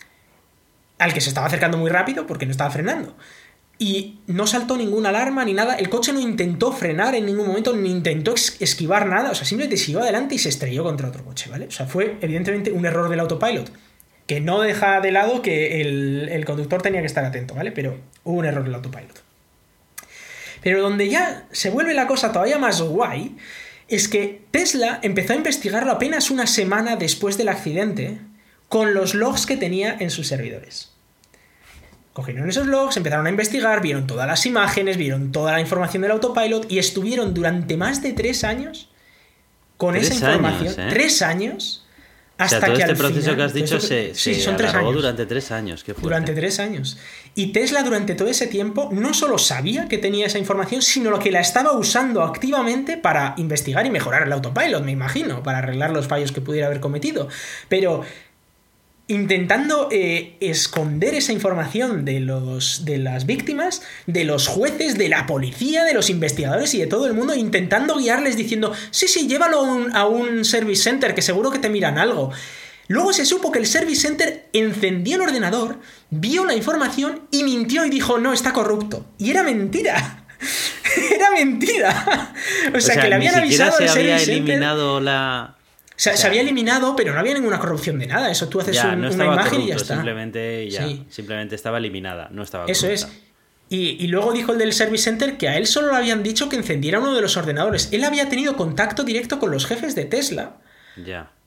al que se estaba acercando muy rápido porque no estaba frenando. Y no saltó ninguna alarma ni nada. El coche no intentó frenar en ningún momento, ni intentó esquivar nada. O sea, simplemente siguió adelante y se estrelló contra otro coche, ¿vale? O sea, fue evidentemente un error del autopilot, que no deja de lado que el conductor tenía que estar atento, ¿vale? Pero hubo un error del autopilot. Pero donde ya se vuelve la cosa todavía más guay es que Tesla empezó a investigarlo apenas una semana después del accidente con los logs que tenía en sus servidores. Cogieron esos logs, empezaron a investigar, vieron todas las imágenes, vieron toda la información del autopilot y estuvieron durante más de 3 años con esa información. 3 años. Hasta todo que este al proceso final, que has dicho son 3 años. Durante 3 años. Qué fuerte. Durante 3 años. Y Tesla durante todo ese tiempo no solo sabía que tenía esa información, sino que la estaba usando activamente para investigar y mejorar el autopilot, me imagino, para arreglar los fallos que pudiera haber cometido. Pero intentando esconder esa información de las víctimas, de los jueces, de la policía, de los investigadores y de todo el mundo, intentando guiarles diciendo, sí, llévalo a un service center que seguro que te miran algo. Luego se supo que el service center encendió el ordenador, vio la información y mintió y dijo, no, está corrupto. Y era mentira. Era mentira. O sea, que le habían avisado al service center. Eliminado la... O sea, se había eliminado, pero no había ninguna corrupción de nada. Eso tú haces una imagen corrupto, y ya está. Simplemente estaba eliminada, no estaba corrupta. Eso es. Y luego dijo el del Service Center que a él solo le habían dicho que encendiera uno de los ordenadores. Él había tenido contacto directo con los jefes de Tesla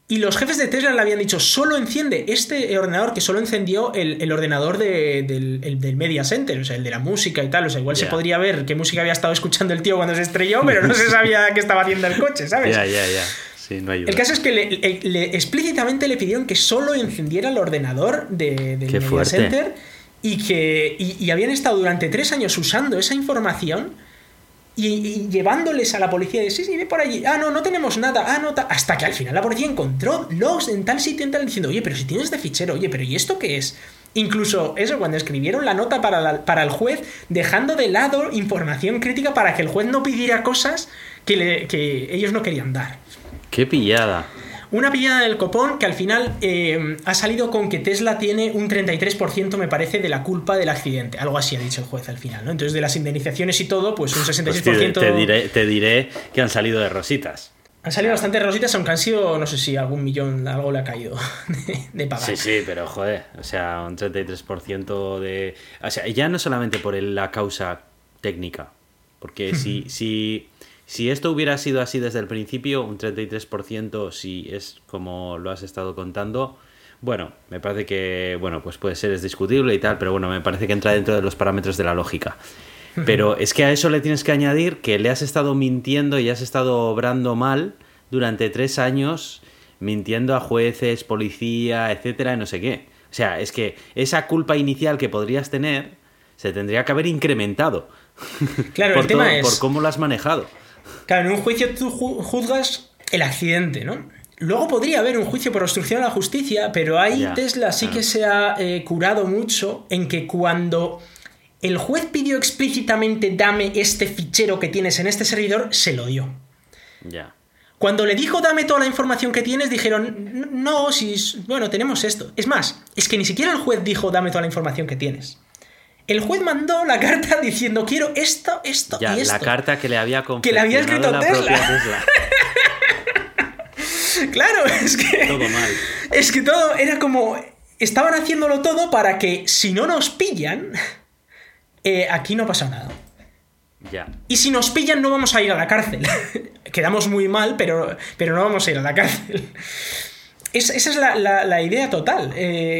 Y los jefes de Tesla le habían dicho, solo enciende este ordenador, que solo encendió el ordenador del Media Center, o sea, el de la música y tal. O sea, igual se podría ver qué música había estado escuchando el tío cuando se estrelló, pero no se sabía qué estaba haciendo el coche, ¿sabes? Ya. Sí, no ayuda. El caso es que explícitamente le pidieron que solo encendiera el ordenador del Media Center y habían estado durante 3 años usando esa información y llevándoles a la policía de sí, ve por allí, no tenemos nada, hasta que al final la policía encontró logs en tal sitio, en tal, diciendo, oye, pero si tienes este fichero, oye, pero ¿y esto qué es? Incluso eso, cuando escribieron la nota para el juez, dejando de lado información crítica para que el juez no pidiera cosas que ellos no querían dar. ¡Qué pillada! Una pillada del copón que al final ha salido con que Tesla tiene un 33%, me parece, de la culpa del accidente. Algo así ha dicho el juez al final, ¿no? Entonces, de las indemnizaciones y todo, pues un 66%... Pues te diré que han salido de rositas. Han salido bastantes rositas, aunque han sido, no sé si algún millón, algo le ha caído de pagar. Sí, pero joder, o sea, un 33% de... O sea, ya no solamente por la causa técnica, porque si esto hubiera sido así desde el principio, un 33%, si es como lo has estado contando, bueno, me parece que, bueno, pues puede ser, es discutible y tal, pero bueno, me parece que entra dentro de los parámetros de la lógica. Pero es que a eso le tienes que añadir que le has estado mintiendo y has estado obrando mal durante 3 años, mintiendo a jueces, policía, etcétera, y no sé qué. O sea, es que esa culpa inicial que podrías tener se tendría que haber incrementado. Claro, el tema es... por cómo lo has manejado. Claro, en un juicio tú juzgas el accidente, ¿no? Luego podría haber un juicio por obstrucción a la justicia, pero ahí Tesla sí que se ha curado mucho en que cuando el juez pidió explícitamente dame este fichero que tienes en este servidor, se lo dio. Ya. Cuando le dijo dame toda la información que tienes, dijeron no, bueno, tenemos esto. Es más, es que ni siquiera el juez dijo dame toda la información que tienes. El juez mandó la carta diciendo quiero esto y esto. La carta que le había confeccionado que le había escrito la propia Tesla. Claro, es que... Todo mal. Es que todo era como... Estaban haciéndolo todo para que si no nos pillan, aquí no pasa nada. Ya. Y si nos pillan no vamos a ir a la cárcel. Quedamos muy mal, pero no vamos a ir a la cárcel. Esa es la idea total.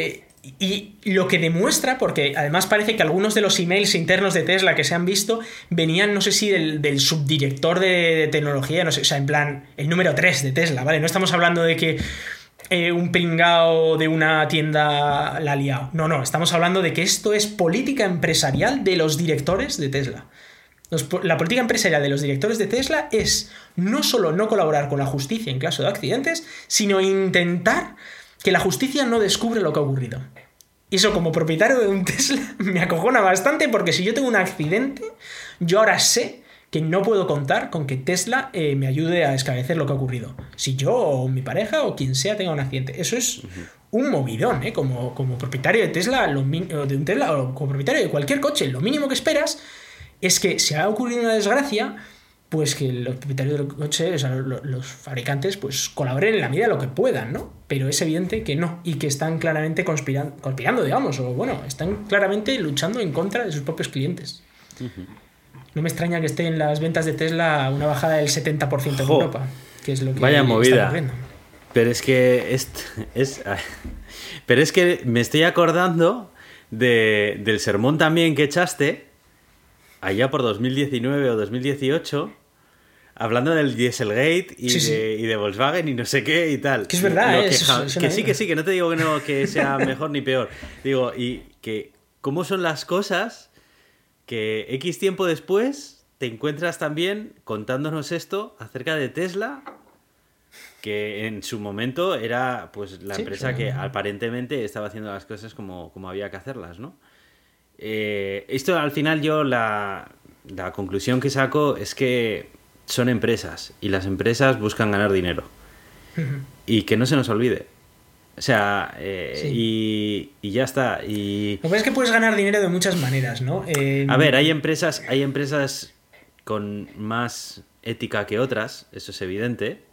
Y lo que demuestra, porque además parece que algunos de los emails internos de Tesla que se han visto venían, no sé si del subdirector de tecnología, no sé, o sea, en plan, el número 3 de Tesla, ¿vale? No estamos hablando de que un pringao de una tienda la ha liado. No, estamos hablando de que esto es política empresarial de los directores de Tesla. La política empresarial de los directores de Tesla es no solo no colaborar con la justicia en caso de accidentes, sino intentar que la justicia no descubra lo que ha ocurrido. Y eso, como propietario de un Tesla, me acojona bastante, porque si yo tengo un accidente, yo ahora sé que no puedo contar con que Tesla me ayude a esclarecer lo que ha ocurrido. Si yo o mi pareja o quien sea tenga un accidente. Eso es un movidón, ¿eh? Como propietario de Tesla, de un Tesla, o como propietario de cualquier coche, lo mínimo que esperas es que si ha ocurrido una desgracia, pues que los propietarios del coche, o sea, los fabricantes, pues colaboren en la medida de lo que puedan, ¿no? Pero es evidente que no, y que están claramente conspirando, digamos, o bueno, están claramente luchando en contra de sus propios clientes. No me extraña que esté en las ventas de Tesla una bajada del 70% en Europa, que es lo que vaya movida. está ocurriendo. Pero es que pero es que me estoy acordando del sermón también que echaste allá por 2019 o 2018, hablando del Dieselgate y de Volkswagen y no sé qué y tal. Que es verdad, que sí, que no te digo que sea mejor ni peor. Digo, y que cómo son las cosas que X tiempo después te encuentras también contándonos esto acerca de Tesla, que en su momento era pues la empresa que aparentemente estaba haciendo las cosas como había que hacerlas, ¿no? Esto al final yo la conclusión que saco es que son empresas y las empresas buscan ganar dinero y que no se nos olvide, o sea, y ya está. Y lo que pasa es que puedes ganar dinero de muchas maneras, ¿no? A ver, hay empresas con más ética que otras, eso es evidente.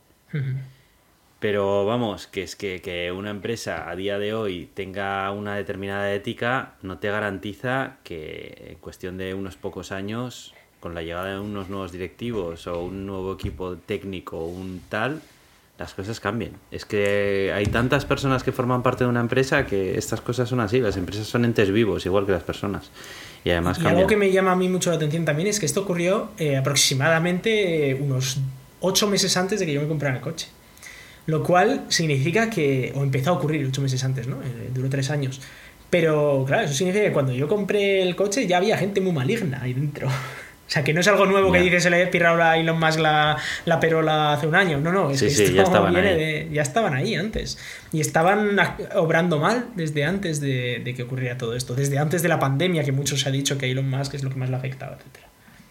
Pero vamos, que es que una empresa a día de hoy tenga una determinada ética no te garantiza que en cuestión de unos pocos años, con la llegada de unos nuevos directivos o un nuevo equipo técnico o un tal, las cosas cambien. Es que hay tantas personas que forman parte de una empresa que estas cosas son así. Las empresas son entes vivos, igual que las personas. Y además cambian. Algo que me llama a mí mucho la atención también es que esto ocurrió aproximadamente unos 8 meses antes de que yo me comprara el coche. Lo cual significa que... O empezó a ocurrir 8 meses antes, ¿no? Duró 3 años. Pero, claro, eso significa que cuando yo compré el coche ya había gente muy maligna ahí dentro. O sea, que no es algo nuevo que dice se le ha pirrado a Elon Musk la perola hace un año. No, es que esto ya estaban ahí. ya estaban ahí antes. Y estaban obrando mal desde antes de que ocurriera todo esto. Desde antes de la pandemia, que muchos se ha dicho que Elon Musk es lo que más le afectaba, etc.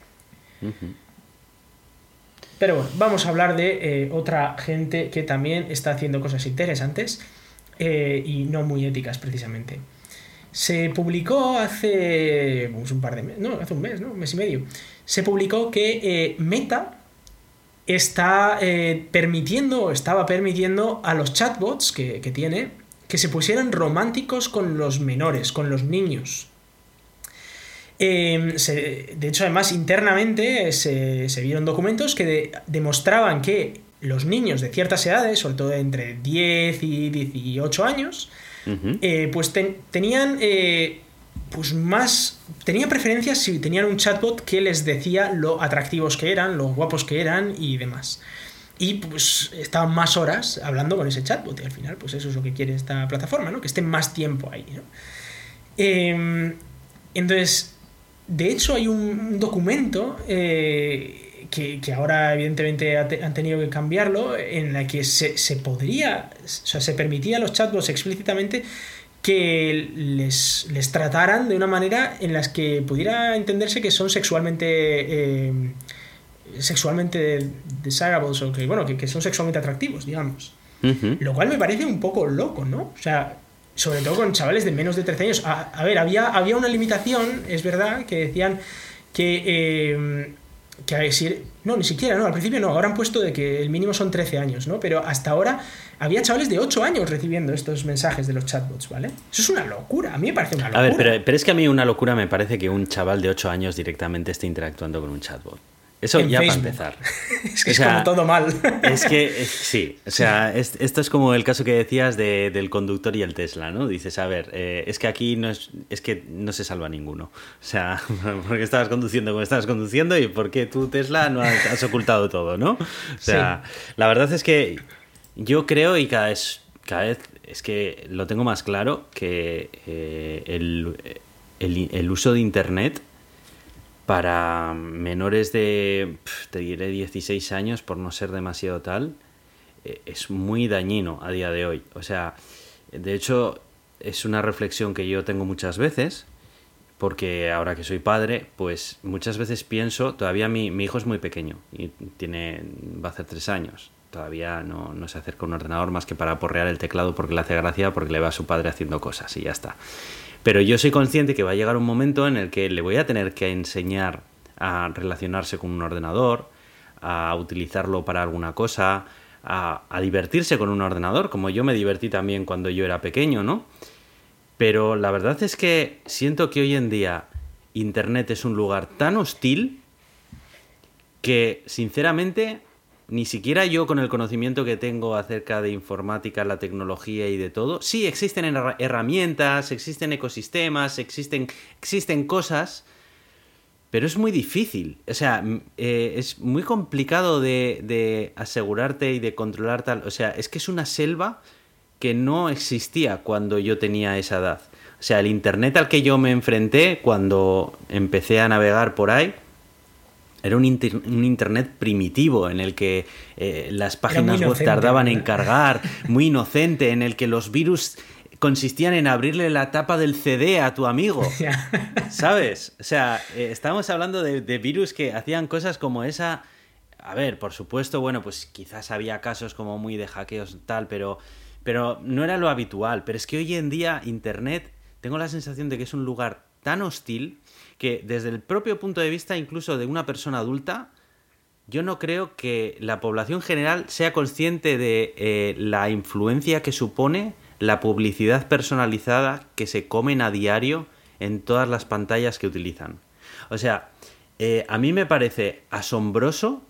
Pero bueno, vamos a hablar de otra gente que también está haciendo cosas interesantes y no muy éticas, precisamente. Se publicó hace un par de meses, no, hace un mes, ¿no? Un mes y medio. Se publicó que Meta estaba permitiendo a los chatbots que tiene que se pusieran románticos con los menores, con los niños. De hecho, además, internamente se vieron documentos que demostraban que los niños de ciertas edades, sobre todo entre 10 y 18 años, pues tenían tenían preferencias si tenían un chatbot que les decía lo atractivos que eran, lo guapos que eran y demás. Y pues estaban más horas hablando con ese chatbot y al final pues eso es lo que quiere esta plataforma, ¿no? Que estén más tiempo ahí, ¿no? Entonces, de hecho hay un documento que ahora evidentemente han tenido que cambiarlo, en la que se permitía a los chatbots explícitamente que les trataran de una manera en las que pudiera entenderse que son sexualmente desirables, o que son sexualmente atractivos, digamos. Lo cual me parece un poco loco, ¿no? O sea, sobre todo con chavales de menos de 13 años. A ver, había una limitación, es verdad, que decían que ni siquiera, ¿no? Al principio no, ahora han puesto de que el mínimo son 13 años, ¿no? Pero hasta ahora había chavales de 8 años recibiendo estos mensajes de los chatbots, ¿vale? Eso es una locura, a mí me parece una locura. A ver, pero es que a mí una locura me parece que un chaval de 8 años directamente esté interactuando con un chatbot. Eso en ya Facebook. Para empezar. Es que es como todo mal. Es que sí, o sea, esto es como el caso que decías del conductor y el Tesla, ¿no? Dices, a ver, es que aquí es que no se salva ninguno. O sea, porque estabas conduciendo como estabas conduciendo y por qué tú, Tesla, no has ocultado todo, ¿no? O sea, la verdad es que yo creo, y cada vez es que lo tengo más claro, que el uso de Internet para menores de, te diré, 16 años, por no ser demasiado tal, es muy dañino a día de hoy. O sea, de hecho, es una reflexión que yo tengo muchas veces, porque ahora que soy padre, pues muchas veces pienso, todavía mi hijo es muy pequeño, y va a hacer 3 años. Todavía no se acerca a un ordenador más que para aporrear el teclado porque le hace gracia, porque le ve a su padre haciendo cosas y ya está. Pero yo soy consciente que va a llegar un momento en el que le voy a tener que enseñar a relacionarse con un ordenador, a utilizarlo para alguna cosa, a divertirse con un ordenador, como yo me divertí también cuando yo era pequeño, ¿no? Pero la verdad es que siento que hoy en día Internet es un lugar tan hostil que, sinceramente, ni siquiera yo, con el conocimiento que tengo acerca de informática, la tecnología y de todo, sí existen herramientas, existen ecosistemas, existen cosas, pero es muy difícil. O sea, es muy complicado de asegurarte y de controlar tal. O sea, es que es una selva que no existía cuando yo tenía esa edad. O sea, el Internet al que yo me enfrenté cuando empecé a navegar por ahí era un Internet primitivo, en el que las páginas web tardaban en cargar, muy inocente, en el que los virus consistían en abrirle la tapa del CD a tu amigo, ¿sabes? O sea, estábamos hablando de virus que hacían cosas como esa. A ver, por supuesto, bueno, pues quizás había casos como muy de hackeos tal, pero no era lo habitual. Pero es que hoy en día Internet, tengo la sensación de que es un lugar tan hostil que desde el propio punto de vista incluso de una persona adulta, yo no creo que la población general sea consciente de la influencia que supone la publicidad personalizada que se comen a diario en todas las pantallas que utilizan. O sea, a mí me parece asombroso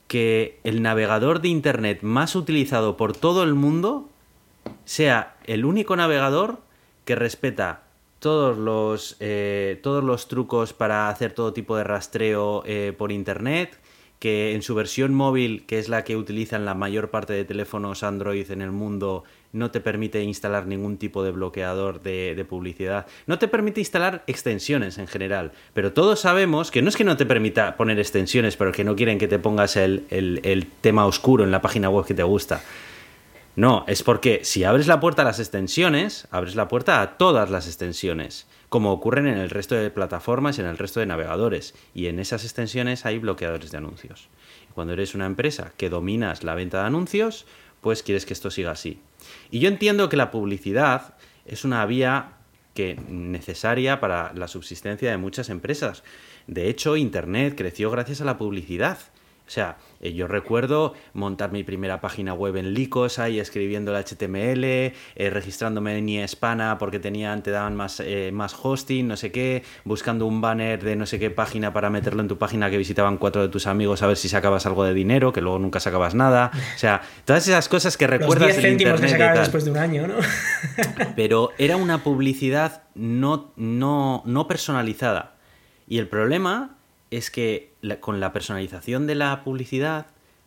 que el navegador de Internet más utilizado por todo el mundo sea el único navegador que respeta todos los trucos para hacer todo tipo de rastreo por Internet, que en su versión móvil, que es la que utilizan la mayor parte de teléfonos Android en el mundo, no te permite instalar ningún tipo de bloqueador de publicidad. No te permite instalar extensiones en general. Pero todos sabemos que no es que no te permita poner extensiones, pero que no quieren que te pongas el tema oscuro en la página web que te gusta. No, es porque si abres la puerta a las extensiones, abres la puerta a todas las extensiones, como ocurren en el resto de plataformas y en el resto de navegadores. Y en esas extensiones hay bloqueadores de anuncios. Y cuando eres una empresa que dominas la venta de anuncios, pues quieres que esto siga así. Y yo entiendo que la publicidad es una vía necesaria para la subsistencia de muchas empresas. De hecho, Internet creció gracias a la publicidad. O sea, yo recuerdo montar mi primera página web en Lycos, ahí escribiendo el HTML, registrándome en Iespana porque te daban más hosting, no sé qué, buscando un banner de no sé qué página para meterlo en tu página que visitaban 4 de tus amigos a ver si sacabas algo de dinero, que luego nunca sacabas nada. O sea, todas esas cosas que recuerdas del Internet. Los 10 céntimos que sacabas después de un año, ¿no? Pero era una publicidad no personalizada. Y el problema es que con la personalización de la publicidad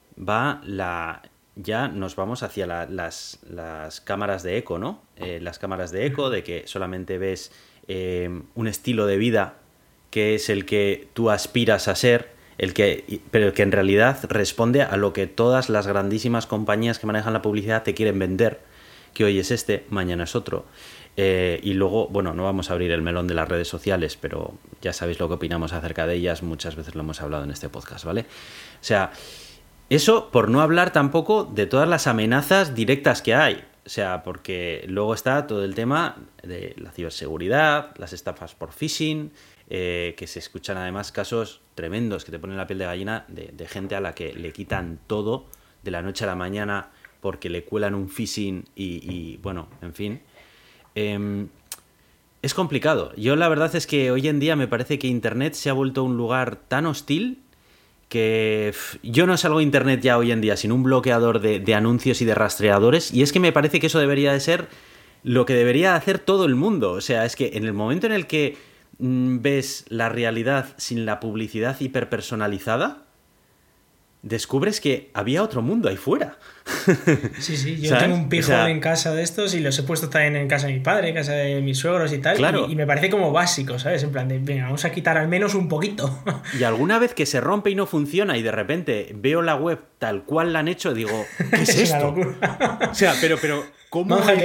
ya nos vamos hacia las cámaras de eco, ¿no? Las cámaras de eco, de que solamente ves un estilo de vida que es el que tú aspiras a ser, pero que en realidad responde a lo que todas las grandísimas compañías que manejan la publicidad te quieren vender, que hoy es mañana es otro. Y luego, bueno, no vamos a abrir el melón de las redes sociales, pero ya sabéis lo que opinamos acerca de ellas, muchas veces lo hemos hablado en este podcast, ¿vale? O sea, eso por no hablar tampoco de todas las amenazas directas que hay. O sea, porque luego está todo el tema de la ciberseguridad, las estafas por phishing, que se escuchan además casos tremendos que te ponen la piel de gallina de gente a la que le quitan todo de la noche a la mañana porque le cuelan un phishing y bueno, en fin. Es complicado. Yo la verdad es que hoy en día me parece que Internet se ha vuelto un lugar tan hostil que yo no salgo a Internet ya hoy en día sin un bloqueador de anuncios y de rastreadores, y es que me parece que eso debería de ser lo que debería hacer todo el mundo. O sea, es que en el momento en el que ves la realidad sin la publicidad hiperpersonalizada, descubres que había otro mundo ahí fuera. Sí, yo tengo un pijo en casa de estos y los he puesto también en casa de mi padre, en casa de mis suegros y tal, claro. y me parece como básico, ¿sabes? En plan de, venga, vamos a quitar al menos un poquito. Y alguna vez que se rompe y no funciona y de repente veo la web tal cual la han hecho, digo, ¿qué es esto? O sea, pero ¿cómo el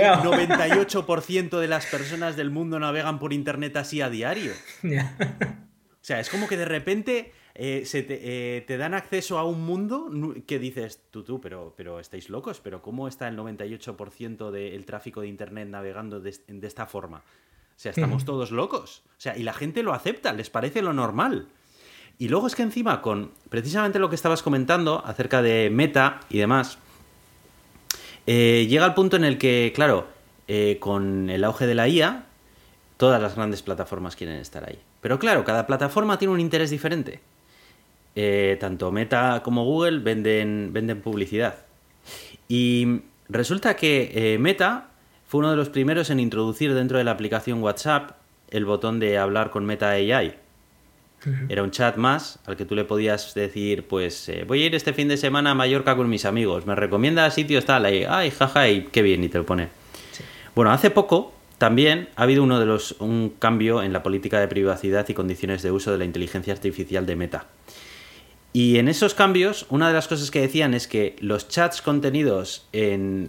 98% de las personas del mundo navegan por Internet así a diario? Yeah. O sea, es como que de repente te dan acceso a un mundo que dices, pero estáis locos, pero ¿cómo está el 98% del tráfico de Internet navegando de esta forma? O sea, estamos todos locos. O sea, y la gente lo acepta, les parece lo normal. Y luego es que encima, con precisamente lo que estabas comentando acerca de Meta y demás, llega el punto en el que, claro, con el auge de la IA, todas las grandes plataformas quieren estar ahí. Pero claro, cada plataforma tiene un interés diferente. Tanto Meta como Google venden publicidad. Y resulta que Meta fue uno de los primeros en introducir dentro de la aplicación WhatsApp el botón de hablar con Meta AI. Era un chat más al que tú le podías decir, pues voy a ir este fin de semana a Mallorca con mis amigos, me recomienda sitios tal, ahí, ay, jaja, y qué bien, y te lo pone. Sí. Bueno, hace poco también ha habido un cambio en la política de privacidad y condiciones de uso de la inteligencia artificial de Meta. Y en esos cambios, una de las cosas que decían es que los chats contenidos en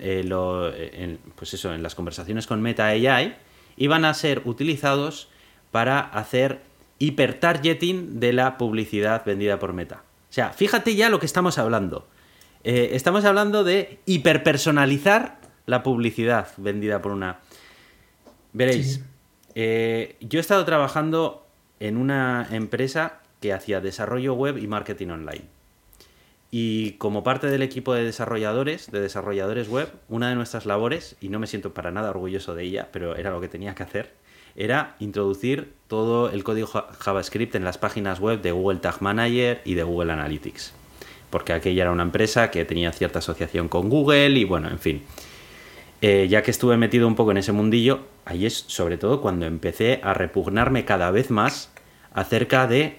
las conversaciones con Meta AI iban a ser utilizados para hacer hipertargeting de la publicidad vendida por Meta. O sea, fíjate ya lo que estamos hablando. Estamos hablando de hiperpersonalizar la publicidad vendida por una... Veréis, yo he estado trabajando en una empresa que hacía desarrollo web y marketing online. Y como parte del equipo de desarrolladores web, una de nuestras labores, y no me siento para nada orgulloso de ella, pero era lo que tenía que hacer, era introducir todo el código JavaScript en las páginas web de Google Tag Manager y de Google Analytics. porque aquella era una empresa que tenía cierta asociación con Google y bueno, en fin. Ya que estuve metido un poco en ese mundillo, ahí es sobre todo cuando empecé a repugnarme cada vez más acerca de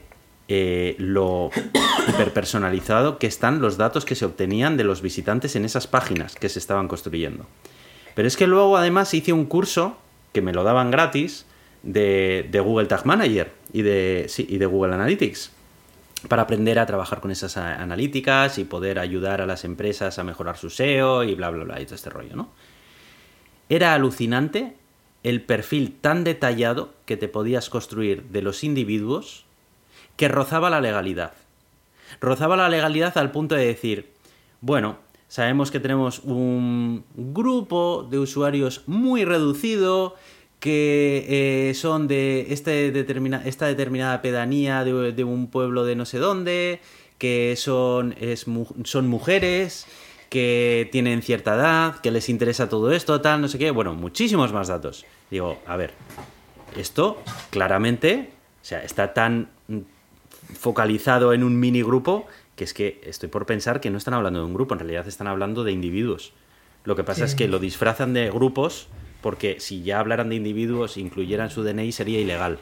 lo hiperpersonalizado que están los datos que se obtenían de los visitantes en esas páginas que se estaban construyendo. Pero es que luego además hice un curso que me lo daban gratis de Google Tag Manager y de Google Analytics para aprender a trabajar con esas analíticas y poder ayudar a las empresas a mejorar su SEO y bla bla bla y todo este rollo, ¿no? Era alucinante el perfil tan detallado que te podías construir de los individuos que rozaba la legalidad. Rozaba la legalidad al punto de decir, bueno, sabemos que tenemos un grupo de usuarios muy reducido que son de esta determinada pedanía de un pueblo de no sé dónde, que son mujeres, que tienen cierta edad, que les interesa todo esto, tal, no sé qué. Bueno, muchísimos más datos. Digo, a ver, esto claramente, o sea, está tan focalizado en un mini grupo que es que estoy por pensar que no están hablando de un grupo, en realidad están hablando de individuos. Lo que pasa es que lo disfrazan de grupos porque si ya hablaran de individuos, incluyeran su DNI, sería ilegal.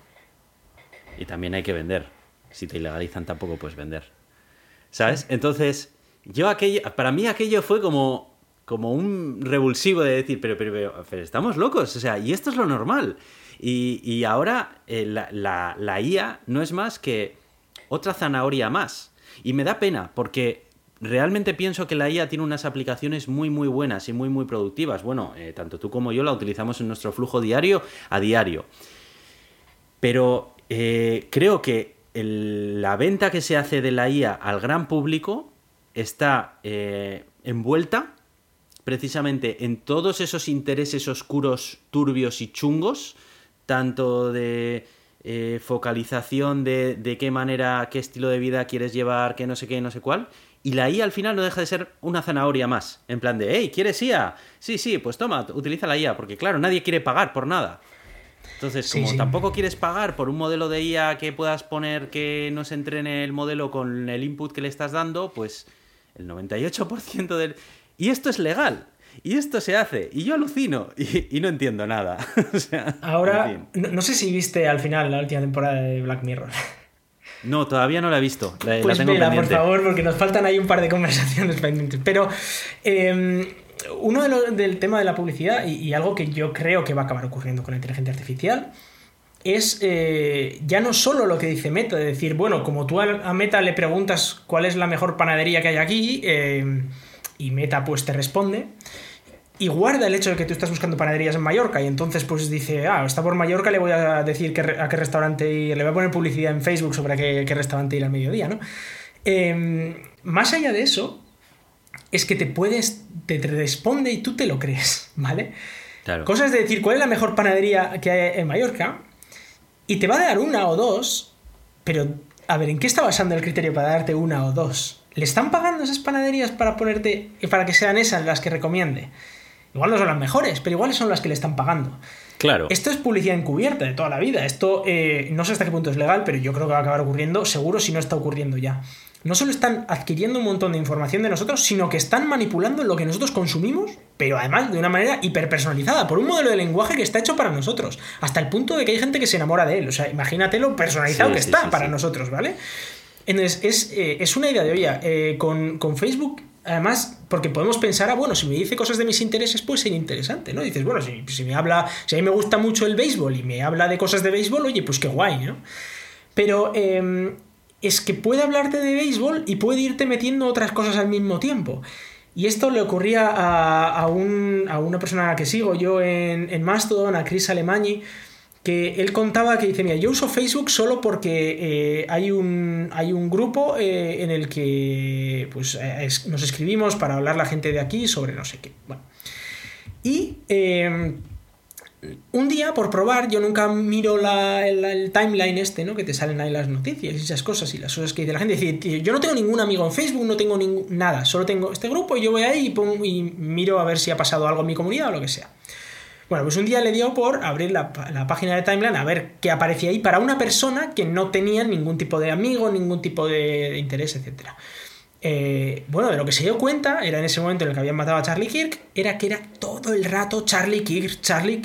Y también hay que vender. Si te ilegalizan tampoco puedes vender. ¿Sabes? Sí. Entonces, para mí aquello fue como un revulsivo de decir, pero estamos locos, o sea, y esto es lo normal. Y ahora la IA no es más que otra zanahoria más. Y me da pena, porque realmente pienso que la IA tiene unas aplicaciones muy, muy buenas y muy, muy productivas. Bueno, tanto tú como yo la utilizamos en nuestro flujo diario a diario. Pero creo que la venta que se hace de la IA al gran público está envuelta precisamente en todos esos intereses oscuros, turbios y chungos, tanto de focalización de qué manera, qué estilo de vida quieres llevar, qué no sé qué, no sé cuál. Y la IA al final no deja de ser una zanahoria más. En plan de, hey, ¿quieres IA? Sí, pues toma, utiliza la IA. Porque claro, nadie quiere pagar por nada. Entonces, como tampoco quieres pagar por un modelo de IA que puedas poner que no se entrene el modelo con el input que le estás dando, pues el 98% del... Y esto es legal. Y esto se hace. Y yo alucino. Y no entiendo nada. O sea, ahora, no sé si viste al final la última temporada de Black Mirror. No, todavía no la he visto. Pues la tengo mira, pendiente. por favor, porque nos faltan ahí un par de conversaciones pendientes. Pero uno del tema de la publicidad y algo que yo creo que va a acabar ocurriendo con la inteligencia artificial es ya no solo lo que dice Meta, de decir, bueno, como tú a Meta le preguntas cuál es la mejor panadería que hay aquí y Meta pues te responde y guarda el hecho de que tú estás buscando panaderías en Mallorca y entonces pues dice, está por Mallorca, le voy a decir a qué restaurante ir, le voy a poner publicidad en Facebook sobre a qué restaurante ir al mediodía, ¿no? Más allá de eso, es que te responde y tú te lo crees, ¿vale? Claro. Cosas de decir cuál es la mejor panadería que hay en Mallorca y te va a dar una o dos, pero a ver, ¿en qué está basando el criterio para darte una o dos? ¿Le están pagando esas panaderías para que sean esas las que recomiende? Igual no son las mejores, pero igual son las que le están pagando. Claro. Esto es publicidad encubierta de toda la vida. Esto no sé hasta qué punto es legal, pero yo creo que va a acabar ocurriendo, seguro si no está ocurriendo ya. No solo están adquiriendo un montón de información de nosotros, sino que están manipulando lo que nosotros consumimos, pero además de una manera hiperpersonalizada, por un modelo de lenguaje que está hecho para nosotros, hasta el punto de que hay gente que se enamora de él. O sea, imagínate lo personalizado que está para nosotros, ¿vale? Entonces, es una idea de olla. Con Facebook, además, porque podemos pensar, bueno, si me dice cosas de mis intereses, puede ser interesante, ¿no? Dices, bueno, si a mí me gusta mucho el béisbol y me habla de cosas de béisbol, oye, pues qué guay, ¿no? Pero es que puede hablarte de béisbol y puede irte metiendo otras cosas al mismo tiempo. Y esto le ocurría a una persona que sigo yo en Mastodon, a Chris Alemagni, que él contaba que dice, mira, yo uso Facebook solo porque hay un grupo en el que pues, nos escribimos para hablar la gente de aquí sobre no sé qué. Bueno. Y un día, por probar, yo nunca miro el timeline ¿no? Que te salen ahí las noticias y esas cosas y las cosas que dice la gente. Dice, yo no tengo ningún amigo en Facebook, no tengo nada, solo tengo este grupo y yo voy ahí y miro a ver si ha pasado algo en mi comunidad o lo que sea. Bueno, pues un día le dio por abrir la página de timeline a ver qué aparecía ahí para una persona que no tenía ningún tipo de amigo, ningún tipo de interés, etc. bueno, de lo que se dio cuenta, era en ese momento en el que habían matado a Charlie Kirk, era que era todo el rato Charlie Kirk,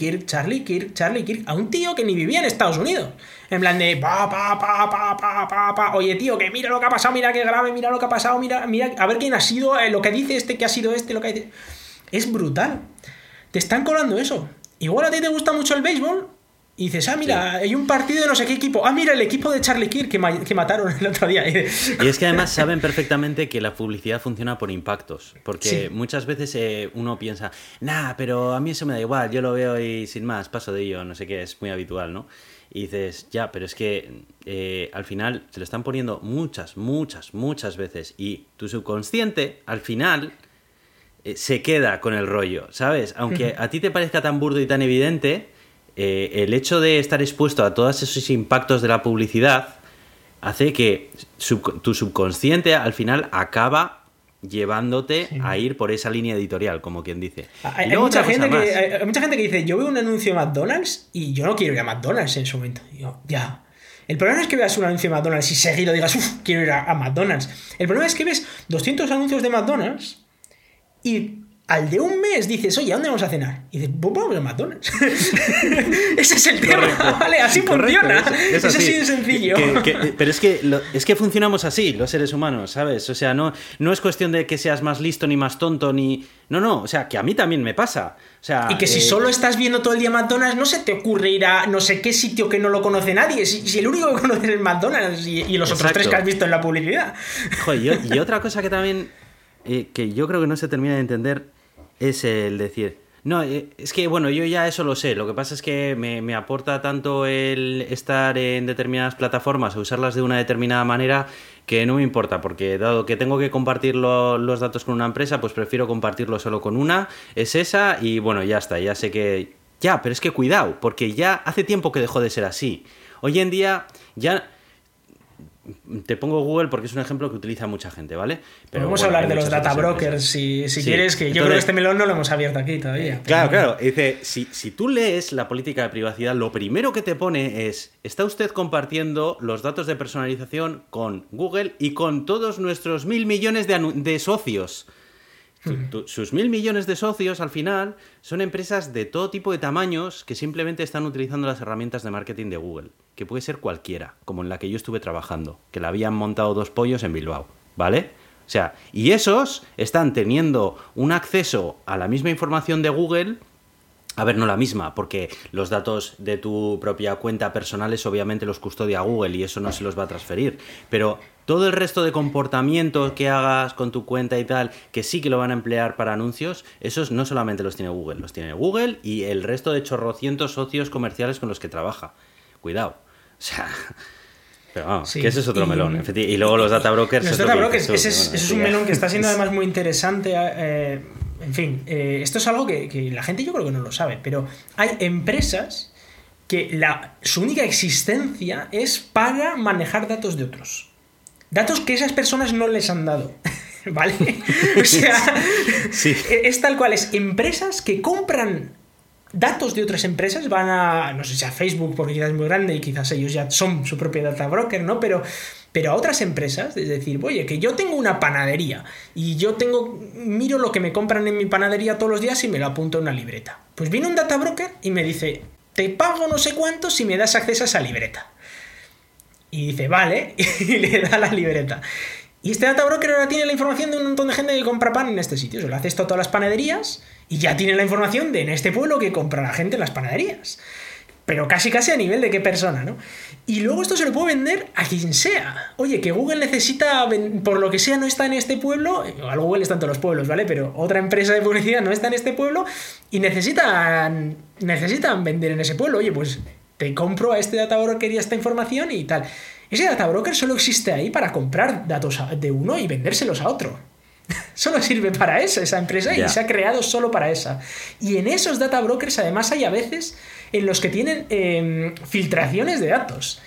a un tío que ni vivía en Estados Unidos. En plan de, oye tío, que mira lo que ha pasado, mira qué grave, mira lo que ha pasado, mira, a ver quién ha sido, lo que dice este, que ha sido este, lo que dice. Es brutal. Te están colando eso. Igual a ti te gusta mucho el béisbol y dices, mira, hay un partido de no sé qué equipo. Mira, el equipo de Charlie Kirk que mataron el otro día. Y es que además saben perfectamente que la publicidad funciona por impactos. Porque muchas veces uno piensa, pero a mí eso me da igual, yo lo veo y sin más, paso de ello, no sé qué, es muy habitual, ¿no? Y dices, pero es que al final te lo están poniendo muchas veces y tu subconsciente, al final, se queda con el rollo, ¿sabes? Aunque a ti te parezca tan burdo y tan evidente, el hecho de estar expuesto a todos esos impactos de la publicidad hace que tu subconsciente al final acaba llevándote a ir por esa línea editorial, como quien dice. Hay mucha gente que dice, yo veo un anuncio de McDonald's y yo no quiero ir a McDonald's en su momento. Y yo, ya. El problema no es que veas un anuncio de McDonald's y seguido digas, quiero ir a McDonald's. El problema es que ves 200 anuncios de McDonald's y al de un mes dices, oye, ¿a dónde vamos a cenar? Y dices, pues vamos a McDonald's. Ese es el tema, ¿vale? Así funciona. Es así de sencillo. Pero es que funcionamos así, los seres humanos, ¿sabes? O sea, no es cuestión de que seas más listo ni más tonto, ni... No, o sea, que a mí también me pasa. O sea, y que si solo estás viendo todo el día McDonald's, no se te ocurre ir a no sé qué sitio que no lo conoce nadie. Si el único que conoces es McDonald's y los otros tres que has visto en la publicidad. Joder, y otra cosa que también... que yo creo que no se termina de entender es el decir, no, es que bueno, yo ya eso lo sé, lo que pasa es que me aporta tanto el estar en determinadas plataformas o usarlas de una determinada manera que no me importa, porque dado que tengo que compartir los datos con una empresa, pues prefiero compartirlo solo con una, es esa y bueno, ya está, ya sé que... pero es que cuidado, porque ya hace tiempo que dejó de ser así. Hoy en día ya... Te pongo Google porque es un ejemplo que utiliza mucha gente, ¿vale? Pero vamos a hablar de los data brokers si quieres, que yo creo que este melón no lo hemos abierto aquí todavía. Claro. Dice, si tú lees la política de privacidad, lo primero que te pone es, ¿está usted compartiendo los datos de personalización con Google y con todos nuestros 1.000 millones de socios? Sus 1.000 millones de socios, al final, son empresas de todo tipo de tamaños que simplemente están utilizando las herramientas de marketing de Google, que puede ser cualquiera, como en la que yo estuve trabajando, que la habían montado 2 pollos en Bilbao, ¿vale? O sea, y esos están teniendo un acceso a la misma información de Google. A ver, no la misma, porque los datos de tu propia cuenta personales obviamente los custodia Google y eso no se los va a transferir, pero todo el resto de comportamientos que hagas con tu cuenta y tal, que sí que lo van a emplear para anuncios, esos no solamente los tiene Google y el resto de chorrocientos socios comerciales con los que trabaja. Cuidado, o sea... Pero vamos, que ese es otro melón. Y luego los data brokers... Los data brokers, ese es un melón que está siendo además muy interesante. En fin, esto es algo que la gente yo creo que no lo sabe, pero hay empresas que su única existencia es para manejar datos de otros. Datos que esas personas no les han dado. ¿Vale? O sea, es tal cual, es empresas que compran datos de otras empresas, van a, no sé si a Facebook porque quizás es muy grande y quizás ellos ya son su propio data broker, ¿no? Pero a otras empresas, es decir, oye, que yo tengo una panadería y miro lo que me compran en mi panadería todos los días y me lo apunto en una libreta. Pues viene un data broker y me dice, te pago no sé cuánto si me das acceso a esa libreta. Y dice, vale, y le da la libreta. Y este data broker ahora tiene la información de un montón de gente que compra pan en este sitio. Se lo hace esto a todas las panaderías y ya tiene la información de en este pueblo que compra la gente en las panaderías. Pero casi a nivel de qué persona, ¿no? Y luego esto se lo puede vender a quien sea. Oye, que Google necesita, por lo que sea, no está en este pueblo. Igual Google está en todos los pueblos, ¿vale? Pero otra empresa de publicidad no está en este pueblo y necesitan vender en ese pueblo. Oye, pues te compro a este data broker y esta información y tal. Ese data broker solo existe ahí para comprar datos de uno y vendérselos a otro. Solo sirve para eso esa empresa y se ha creado solo para esa. Y en esos data brokers además hay a veces en los que tienen filtraciones de datos.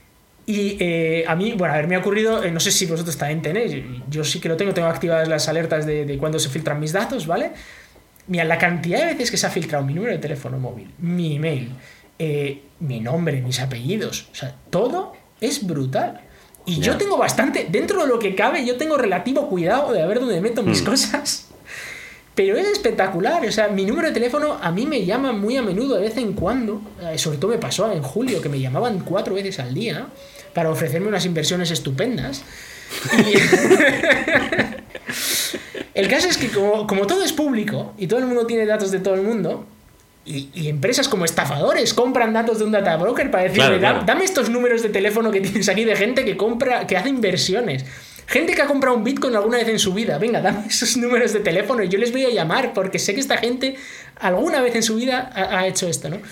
Y a mí, bueno, a ver, me ha ocurrido, no sé si vosotros también tenéis, yo sí que lo tengo activadas las alertas de cuando se filtran mis datos, ¿vale? Mira, la cantidad de veces que se ha filtrado mi número de teléfono móvil, mi email, mi nombre, mis apellidos, o sea, todo es brutal. Y yo tengo bastante, dentro de lo que cabe, yo tengo relativo cuidado de ver dónde meto mis cosas. Pero es espectacular, o sea, mi número de teléfono a mí me llama muy a menudo, de vez en cuando. Sobre todo me pasó en julio, que me llamaban 4 veces al día para ofrecerme unas inversiones estupendas. Y el caso es que como todo es público y todo el mundo tiene datos de todo el mundo, y empresas como estafadores compran datos de un data broker para decirle, claro. Dame estos números de teléfono que tienes aquí de gente que hace inversiones. Gente que ha comprado un Bitcoin alguna vez en su vida. Venga, dame esos números de teléfono y yo les voy a llamar porque sé que esta gente alguna vez en su vida ha hecho esto, ¿no?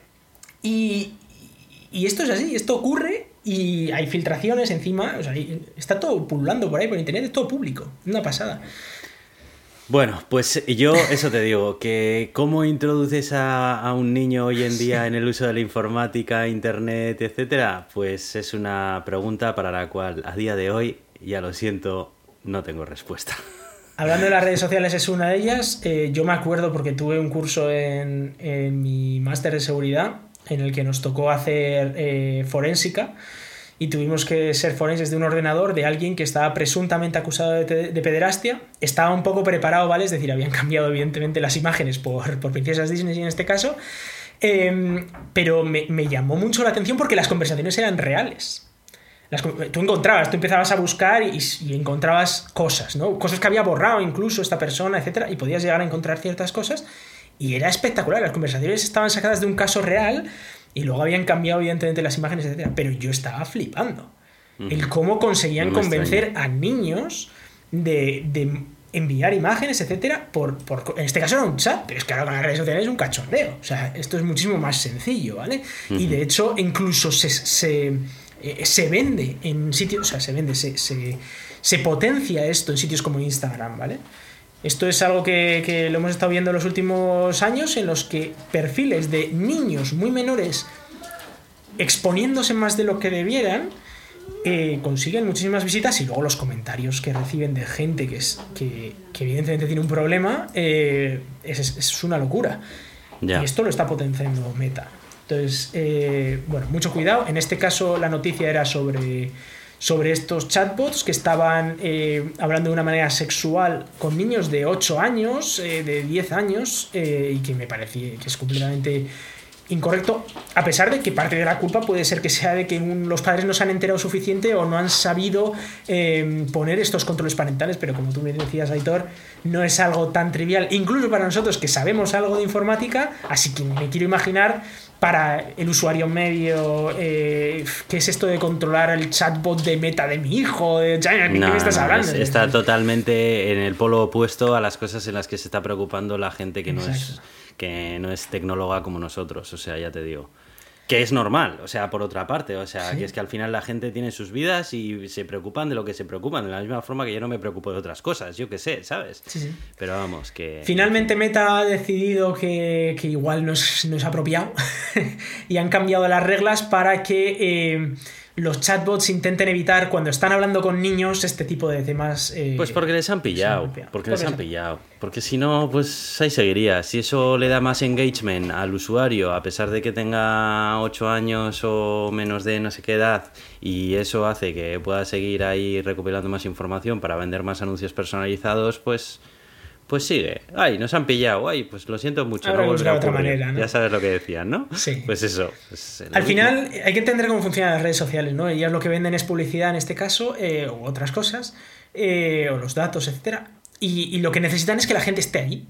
Y esto es así, esto ocurre y hay filtraciones encima. O sea, está todo pululando por ahí por internet, es todo público. Una pasada. Bueno, pues yo eso te digo, que cómo introduces a un niño hoy en día en el uso de la informática, internet, etcétera, pues es una pregunta para la cual a día de hoy, ya lo siento, no tengo respuesta. Hablando de las redes sociales, es una de ellas. Yo me acuerdo porque tuve un curso en mi máster de seguridad en el que nos tocó hacer forénsica. Y tuvimos que ser forenses de un ordenador de alguien que estaba presuntamente acusado de pederastia. Estaba un poco preparado, ¿vale? Es decir, habían cambiado evidentemente las imágenes por princesas Disney en este caso. Pero me llamó mucho la atención porque las conversaciones eran reales. Tú empezabas a buscar y encontrabas cosas, ¿no? Cosas que había borrado incluso esta persona, etcétera, y podías llegar a encontrar ciertas cosas. Y era espectacular. Las conversaciones estaban sacadas de un caso real. Y luego habían cambiado evidentemente las imágenes, etcétera. Pero yo estaba flipando. El cómo conseguían convencer a niños de enviar imágenes, etcétera, en este caso era un chat, pero es que ahora con las redes sociales es un cachondeo. O sea, esto es muchísimo más sencillo, ¿vale? Y de hecho, incluso se vende en sitios, o sea, se potencia esto en sitios como Instagram, ¿vale? Esto es algo que lo hemos estado viendo en los últimos años, en los que perfiles de niños muy menores exponiéndose más de lo que debieran consiguen muchísimas visitas, y luego los comentarios que reciben de gente que evidentemente tiene un problema es una locura. Ya. Y esto lo está potenciando Meta. Entonces, bueno, mucho cuidado. En este caso la noticia era sobre estos chatbots que estaban hablando de una manera sexual con niños de 8 años, de 10 años, y que me parece que es completamente incorrecto, a pesar de que parte de la culpa puede ser que sea de que los padres no se han enterado suficiente o no han sabido poner estos controles parentales, pero como tú me decías, Aitor, no es algo tan trivial, incluso para nosotros que sabemos algo de informática, así que me quiero imaginar para el usuario medio, ¿qué es esto de controlar el chatbot de Meta de mi hijo? ¿Qué me estás hablando? Está totalmente en el polo opuesto a las cosas en las que se está preocupando la gente que no es tecnóloga como nosotros, o sea, ya te digo. Que es normal, o sea, por otra parte, o sea, ¿sí? Que es que al final la gente tiene sus vidas y se preocupan de lo que se preocupan, de la misma forma que yo no me preocupo de otras cosas, yo qué sé, ¿sabes? Sí. Pero vamos, que... Finalmente Meta ha decidido que igual no es apropiado y han cambiado las reglas para que los chatbots intenten evitar, cuando están hablando con niños, este tipo de temas. Pues porque les han pillado. Porque si no, pues ahí seguiría. Si eso le da más engagement al usuario, a pesar de que tenga 8 años o menos de no sé qué edad, y eso hace que pueda seguir ahí recopilando más información para vender más anuncios personalizados, pues sigue. Ay, nos han pillado. Ay, pues lo siento mucho. Ahora no volverá a otra manera, ¿no? Ya sabes lo que decían, ¿no? Sí. Pues eso. Al final hay que entender cómo funcionan las redes sociales, ¿no? Ellas lo que venden es publicidad en este caso, u otras cosas, o los datos, etcétera. Y lo que necesitan es que la gente esté allí.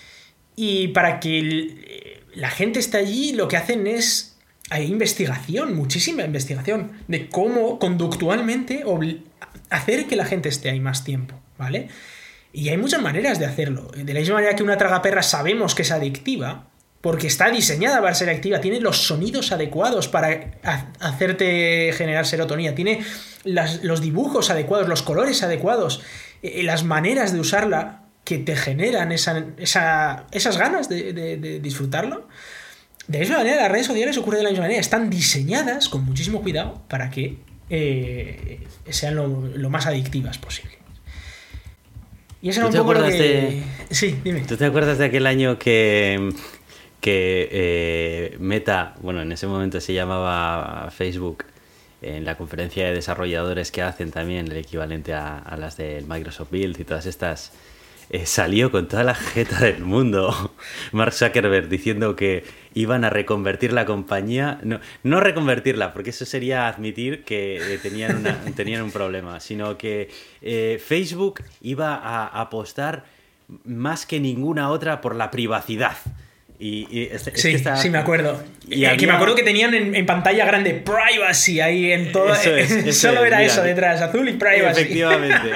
Y para que la gente esté allí, lo que hacen es... Hay investigación, muchísima investigación, de cómo conductualmente hacer que la gente esté ahí más tiempo, ¿vale? Y hay muchas maneras de hacerlo. De la misma manera que una tragaperra sabemos que es adictiva, porque está diseñada para ser adictiva, tiene los sonidos adecuados para hacerte generar serotonina, tiene los dibujos adecuados, los colores adecuados, las maneras de usarla que te generan esas ganas de disfrutarlo. De la misma manera, las redes sociales ocurre de la misma manera. Están diseñadas con muchísimo cuidado para que sean lo más adictivas posible. Y eso era un poco lo que... Sí, dime. ¿Tú te acuerdas de aquel año que Meta, bueno, en ese momento se llamaba Facebook, en la conferencia de desarrolladores que hacen también, el equivalente a las del Microsoft Build y todas estas, salió con toda la jeta del mundo Mark Zuckerberg diciendo que iban a reconvertir la compañía, no reconvertirla, porque eso sería admitir que tenían un problema, sino que Facebook iba a apostar más que ninguna otra por la privacidad. Sí, me acuerdo. Que me acuerdo que tenían en pantalla grande privacy ahí en todo. Solo era eso detrás, azul y privacy. Efectivamente.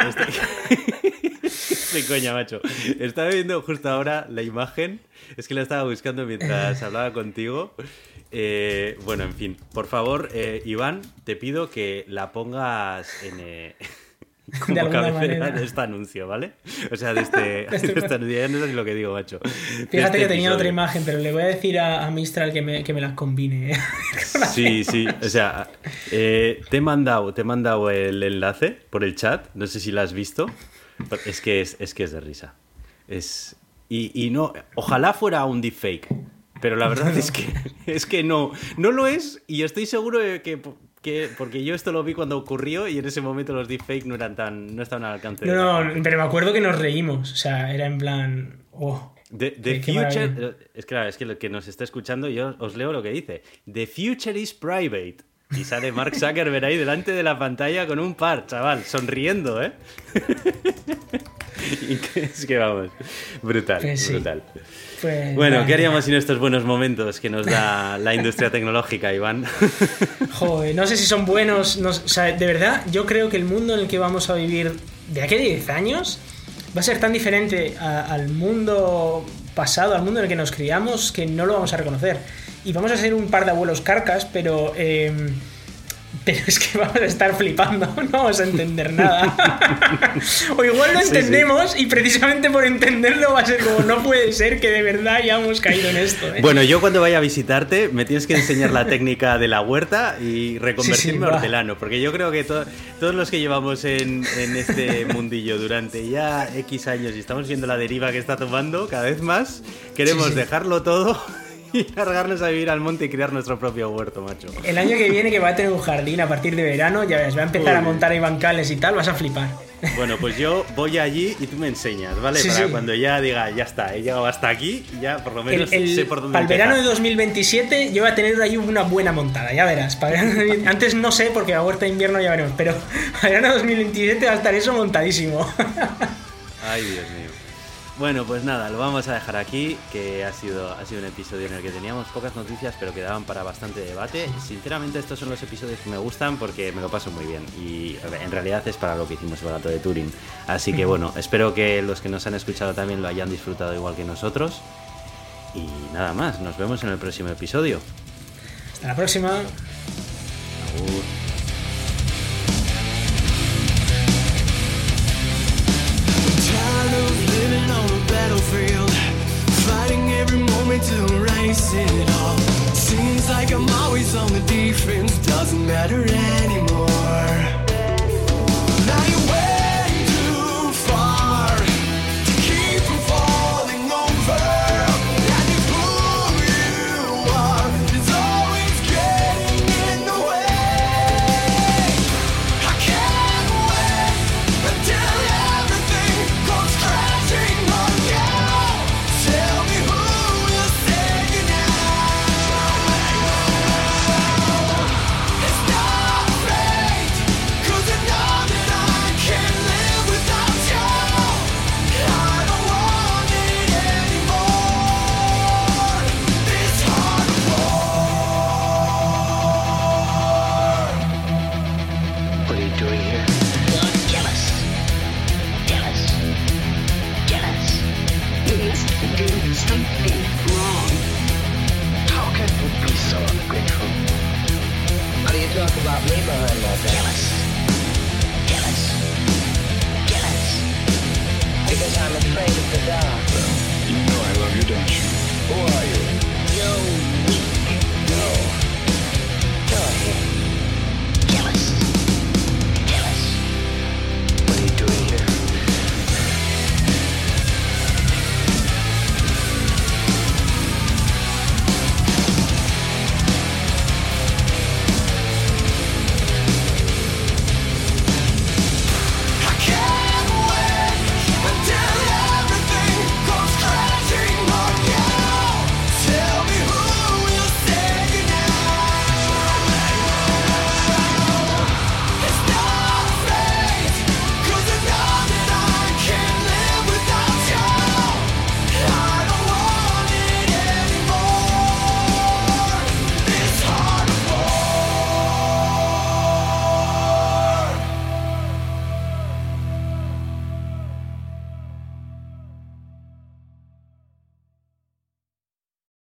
De coña, macho. Estaba viendo justo ahora la imagen. Es que la estaba buscando mientras hablaba contigo. Bueno, en fin. Por favor, Iván, te pido que la pongas como cabecera de este anuncio, ¿vale? O sea, de este anuncio. Ya no sé lo que digo, macho. Fíjate que tenía otra imagen, pero le voy a decir a Mistral que me las combine. Sí. O sea, te he mandado el enlace por el chat. No sé si lo has visto. Es que es de risa. Y no, ojalá fuera un deepfake. Pero la verdad es que no lo es. Y estoy seguro de que porque yo esto lo vi cuando ocurrió y en ese momento los deepfakes no estaban al alcance. No, pero me acuerdo que nos reímos. O sea, era en plan... The future... Es que lo que nos está escuchando, yo os leo lo que dice. The future is private. Y sale Mark Zuckerberg ahí delante de la pantalla con un par, chaval, sonriendo, ¿eh? Es que vamos, brutal, pues sí. Brutal. Pues, bueno, ¿qué haríamos sin estos buenos momentos que nos da la industria tecnológica, Iván? Joder, no sé si son buenos, o sea, de verdad, yo creo que el mundo en el que vamos a vivir de aquí a 10 años va a ser tan diferente al mundo pasado, al mundo en el que nos criamos, que no lo vamos a reconocer. Y vamos a ser un par de abuelos carcas, pero es que vamos a estar flipando, no vamos a entender nada. O igual lo entendemos, sí. Y precisamente por entenderlo va a ser como, no puede ser que de verdad hayamos caído en esto, ¿eh? Bueno, yo cuando vaya a visitarte me tienes que enseñar la técnica de la huerta y reconvertirme a hortelano, porque yo creo que todos los que llevamos en este mundillo durante ya X años y estamos viendo la deriva que está tomando cada vez más, queremos dejarlo todo y largarnos a vivir al monte y crear nuestro propio huerto, macho. El año que viene, que va a tener un jardín a partir de verano, ya ves, va a empezar a montar ahí bancales y tal, vas a flipar. Bueno, pues yo voy allí y tú me enseñas, ¿vale? Para cuando ya diga, ya está, he llegado hasta aquí, ya por lo menos sé por dónde para el empezar. verano de 2027 yo voy a tener ahí una buena montada, ya verás. Antes no sé, porque la huerta de invierno ya veremos, pero para el verano de 2027 va a estar eso montadísimo. Ay, Dios mío. Bueno, pues nada, lo vamos a dejar aquí, que ha sido un episodio en el que teníamos pocas noticias, pero que daban para bastante debate. Sinceramente, estos son los episodios que me gustan porque me lo paso muy bien y en realidad es para lo que hicimos el barato de Turing. Así que bueno, espero que los que nos han escuchado también lo hayan disfrutado igual que nosotros. Y nada más, nos vemos en el próximo episodio. Hasta la próxima. Agur. Battlefield, fighting every moment to erase it all. Seems like I'm always on the defense, doesn't matter anymore. Now you went too far to keep from falling over. And if who you are is always getting in the way. I can't wait until everything goes crashing on you. Tell me who will save you now. It's not fate, 'cause I know that I can't live without you. I don't want it anymore. This heart of war. What are you doing here? You're jealous. Jealous. Jealous. You must be doing something wrong. How can you be so ungrateful? How do you talk about me behind my back? Jealous. Jealous. Jealous. Because I'm afraid of the dark. You know I love you, don't you? Who are you? You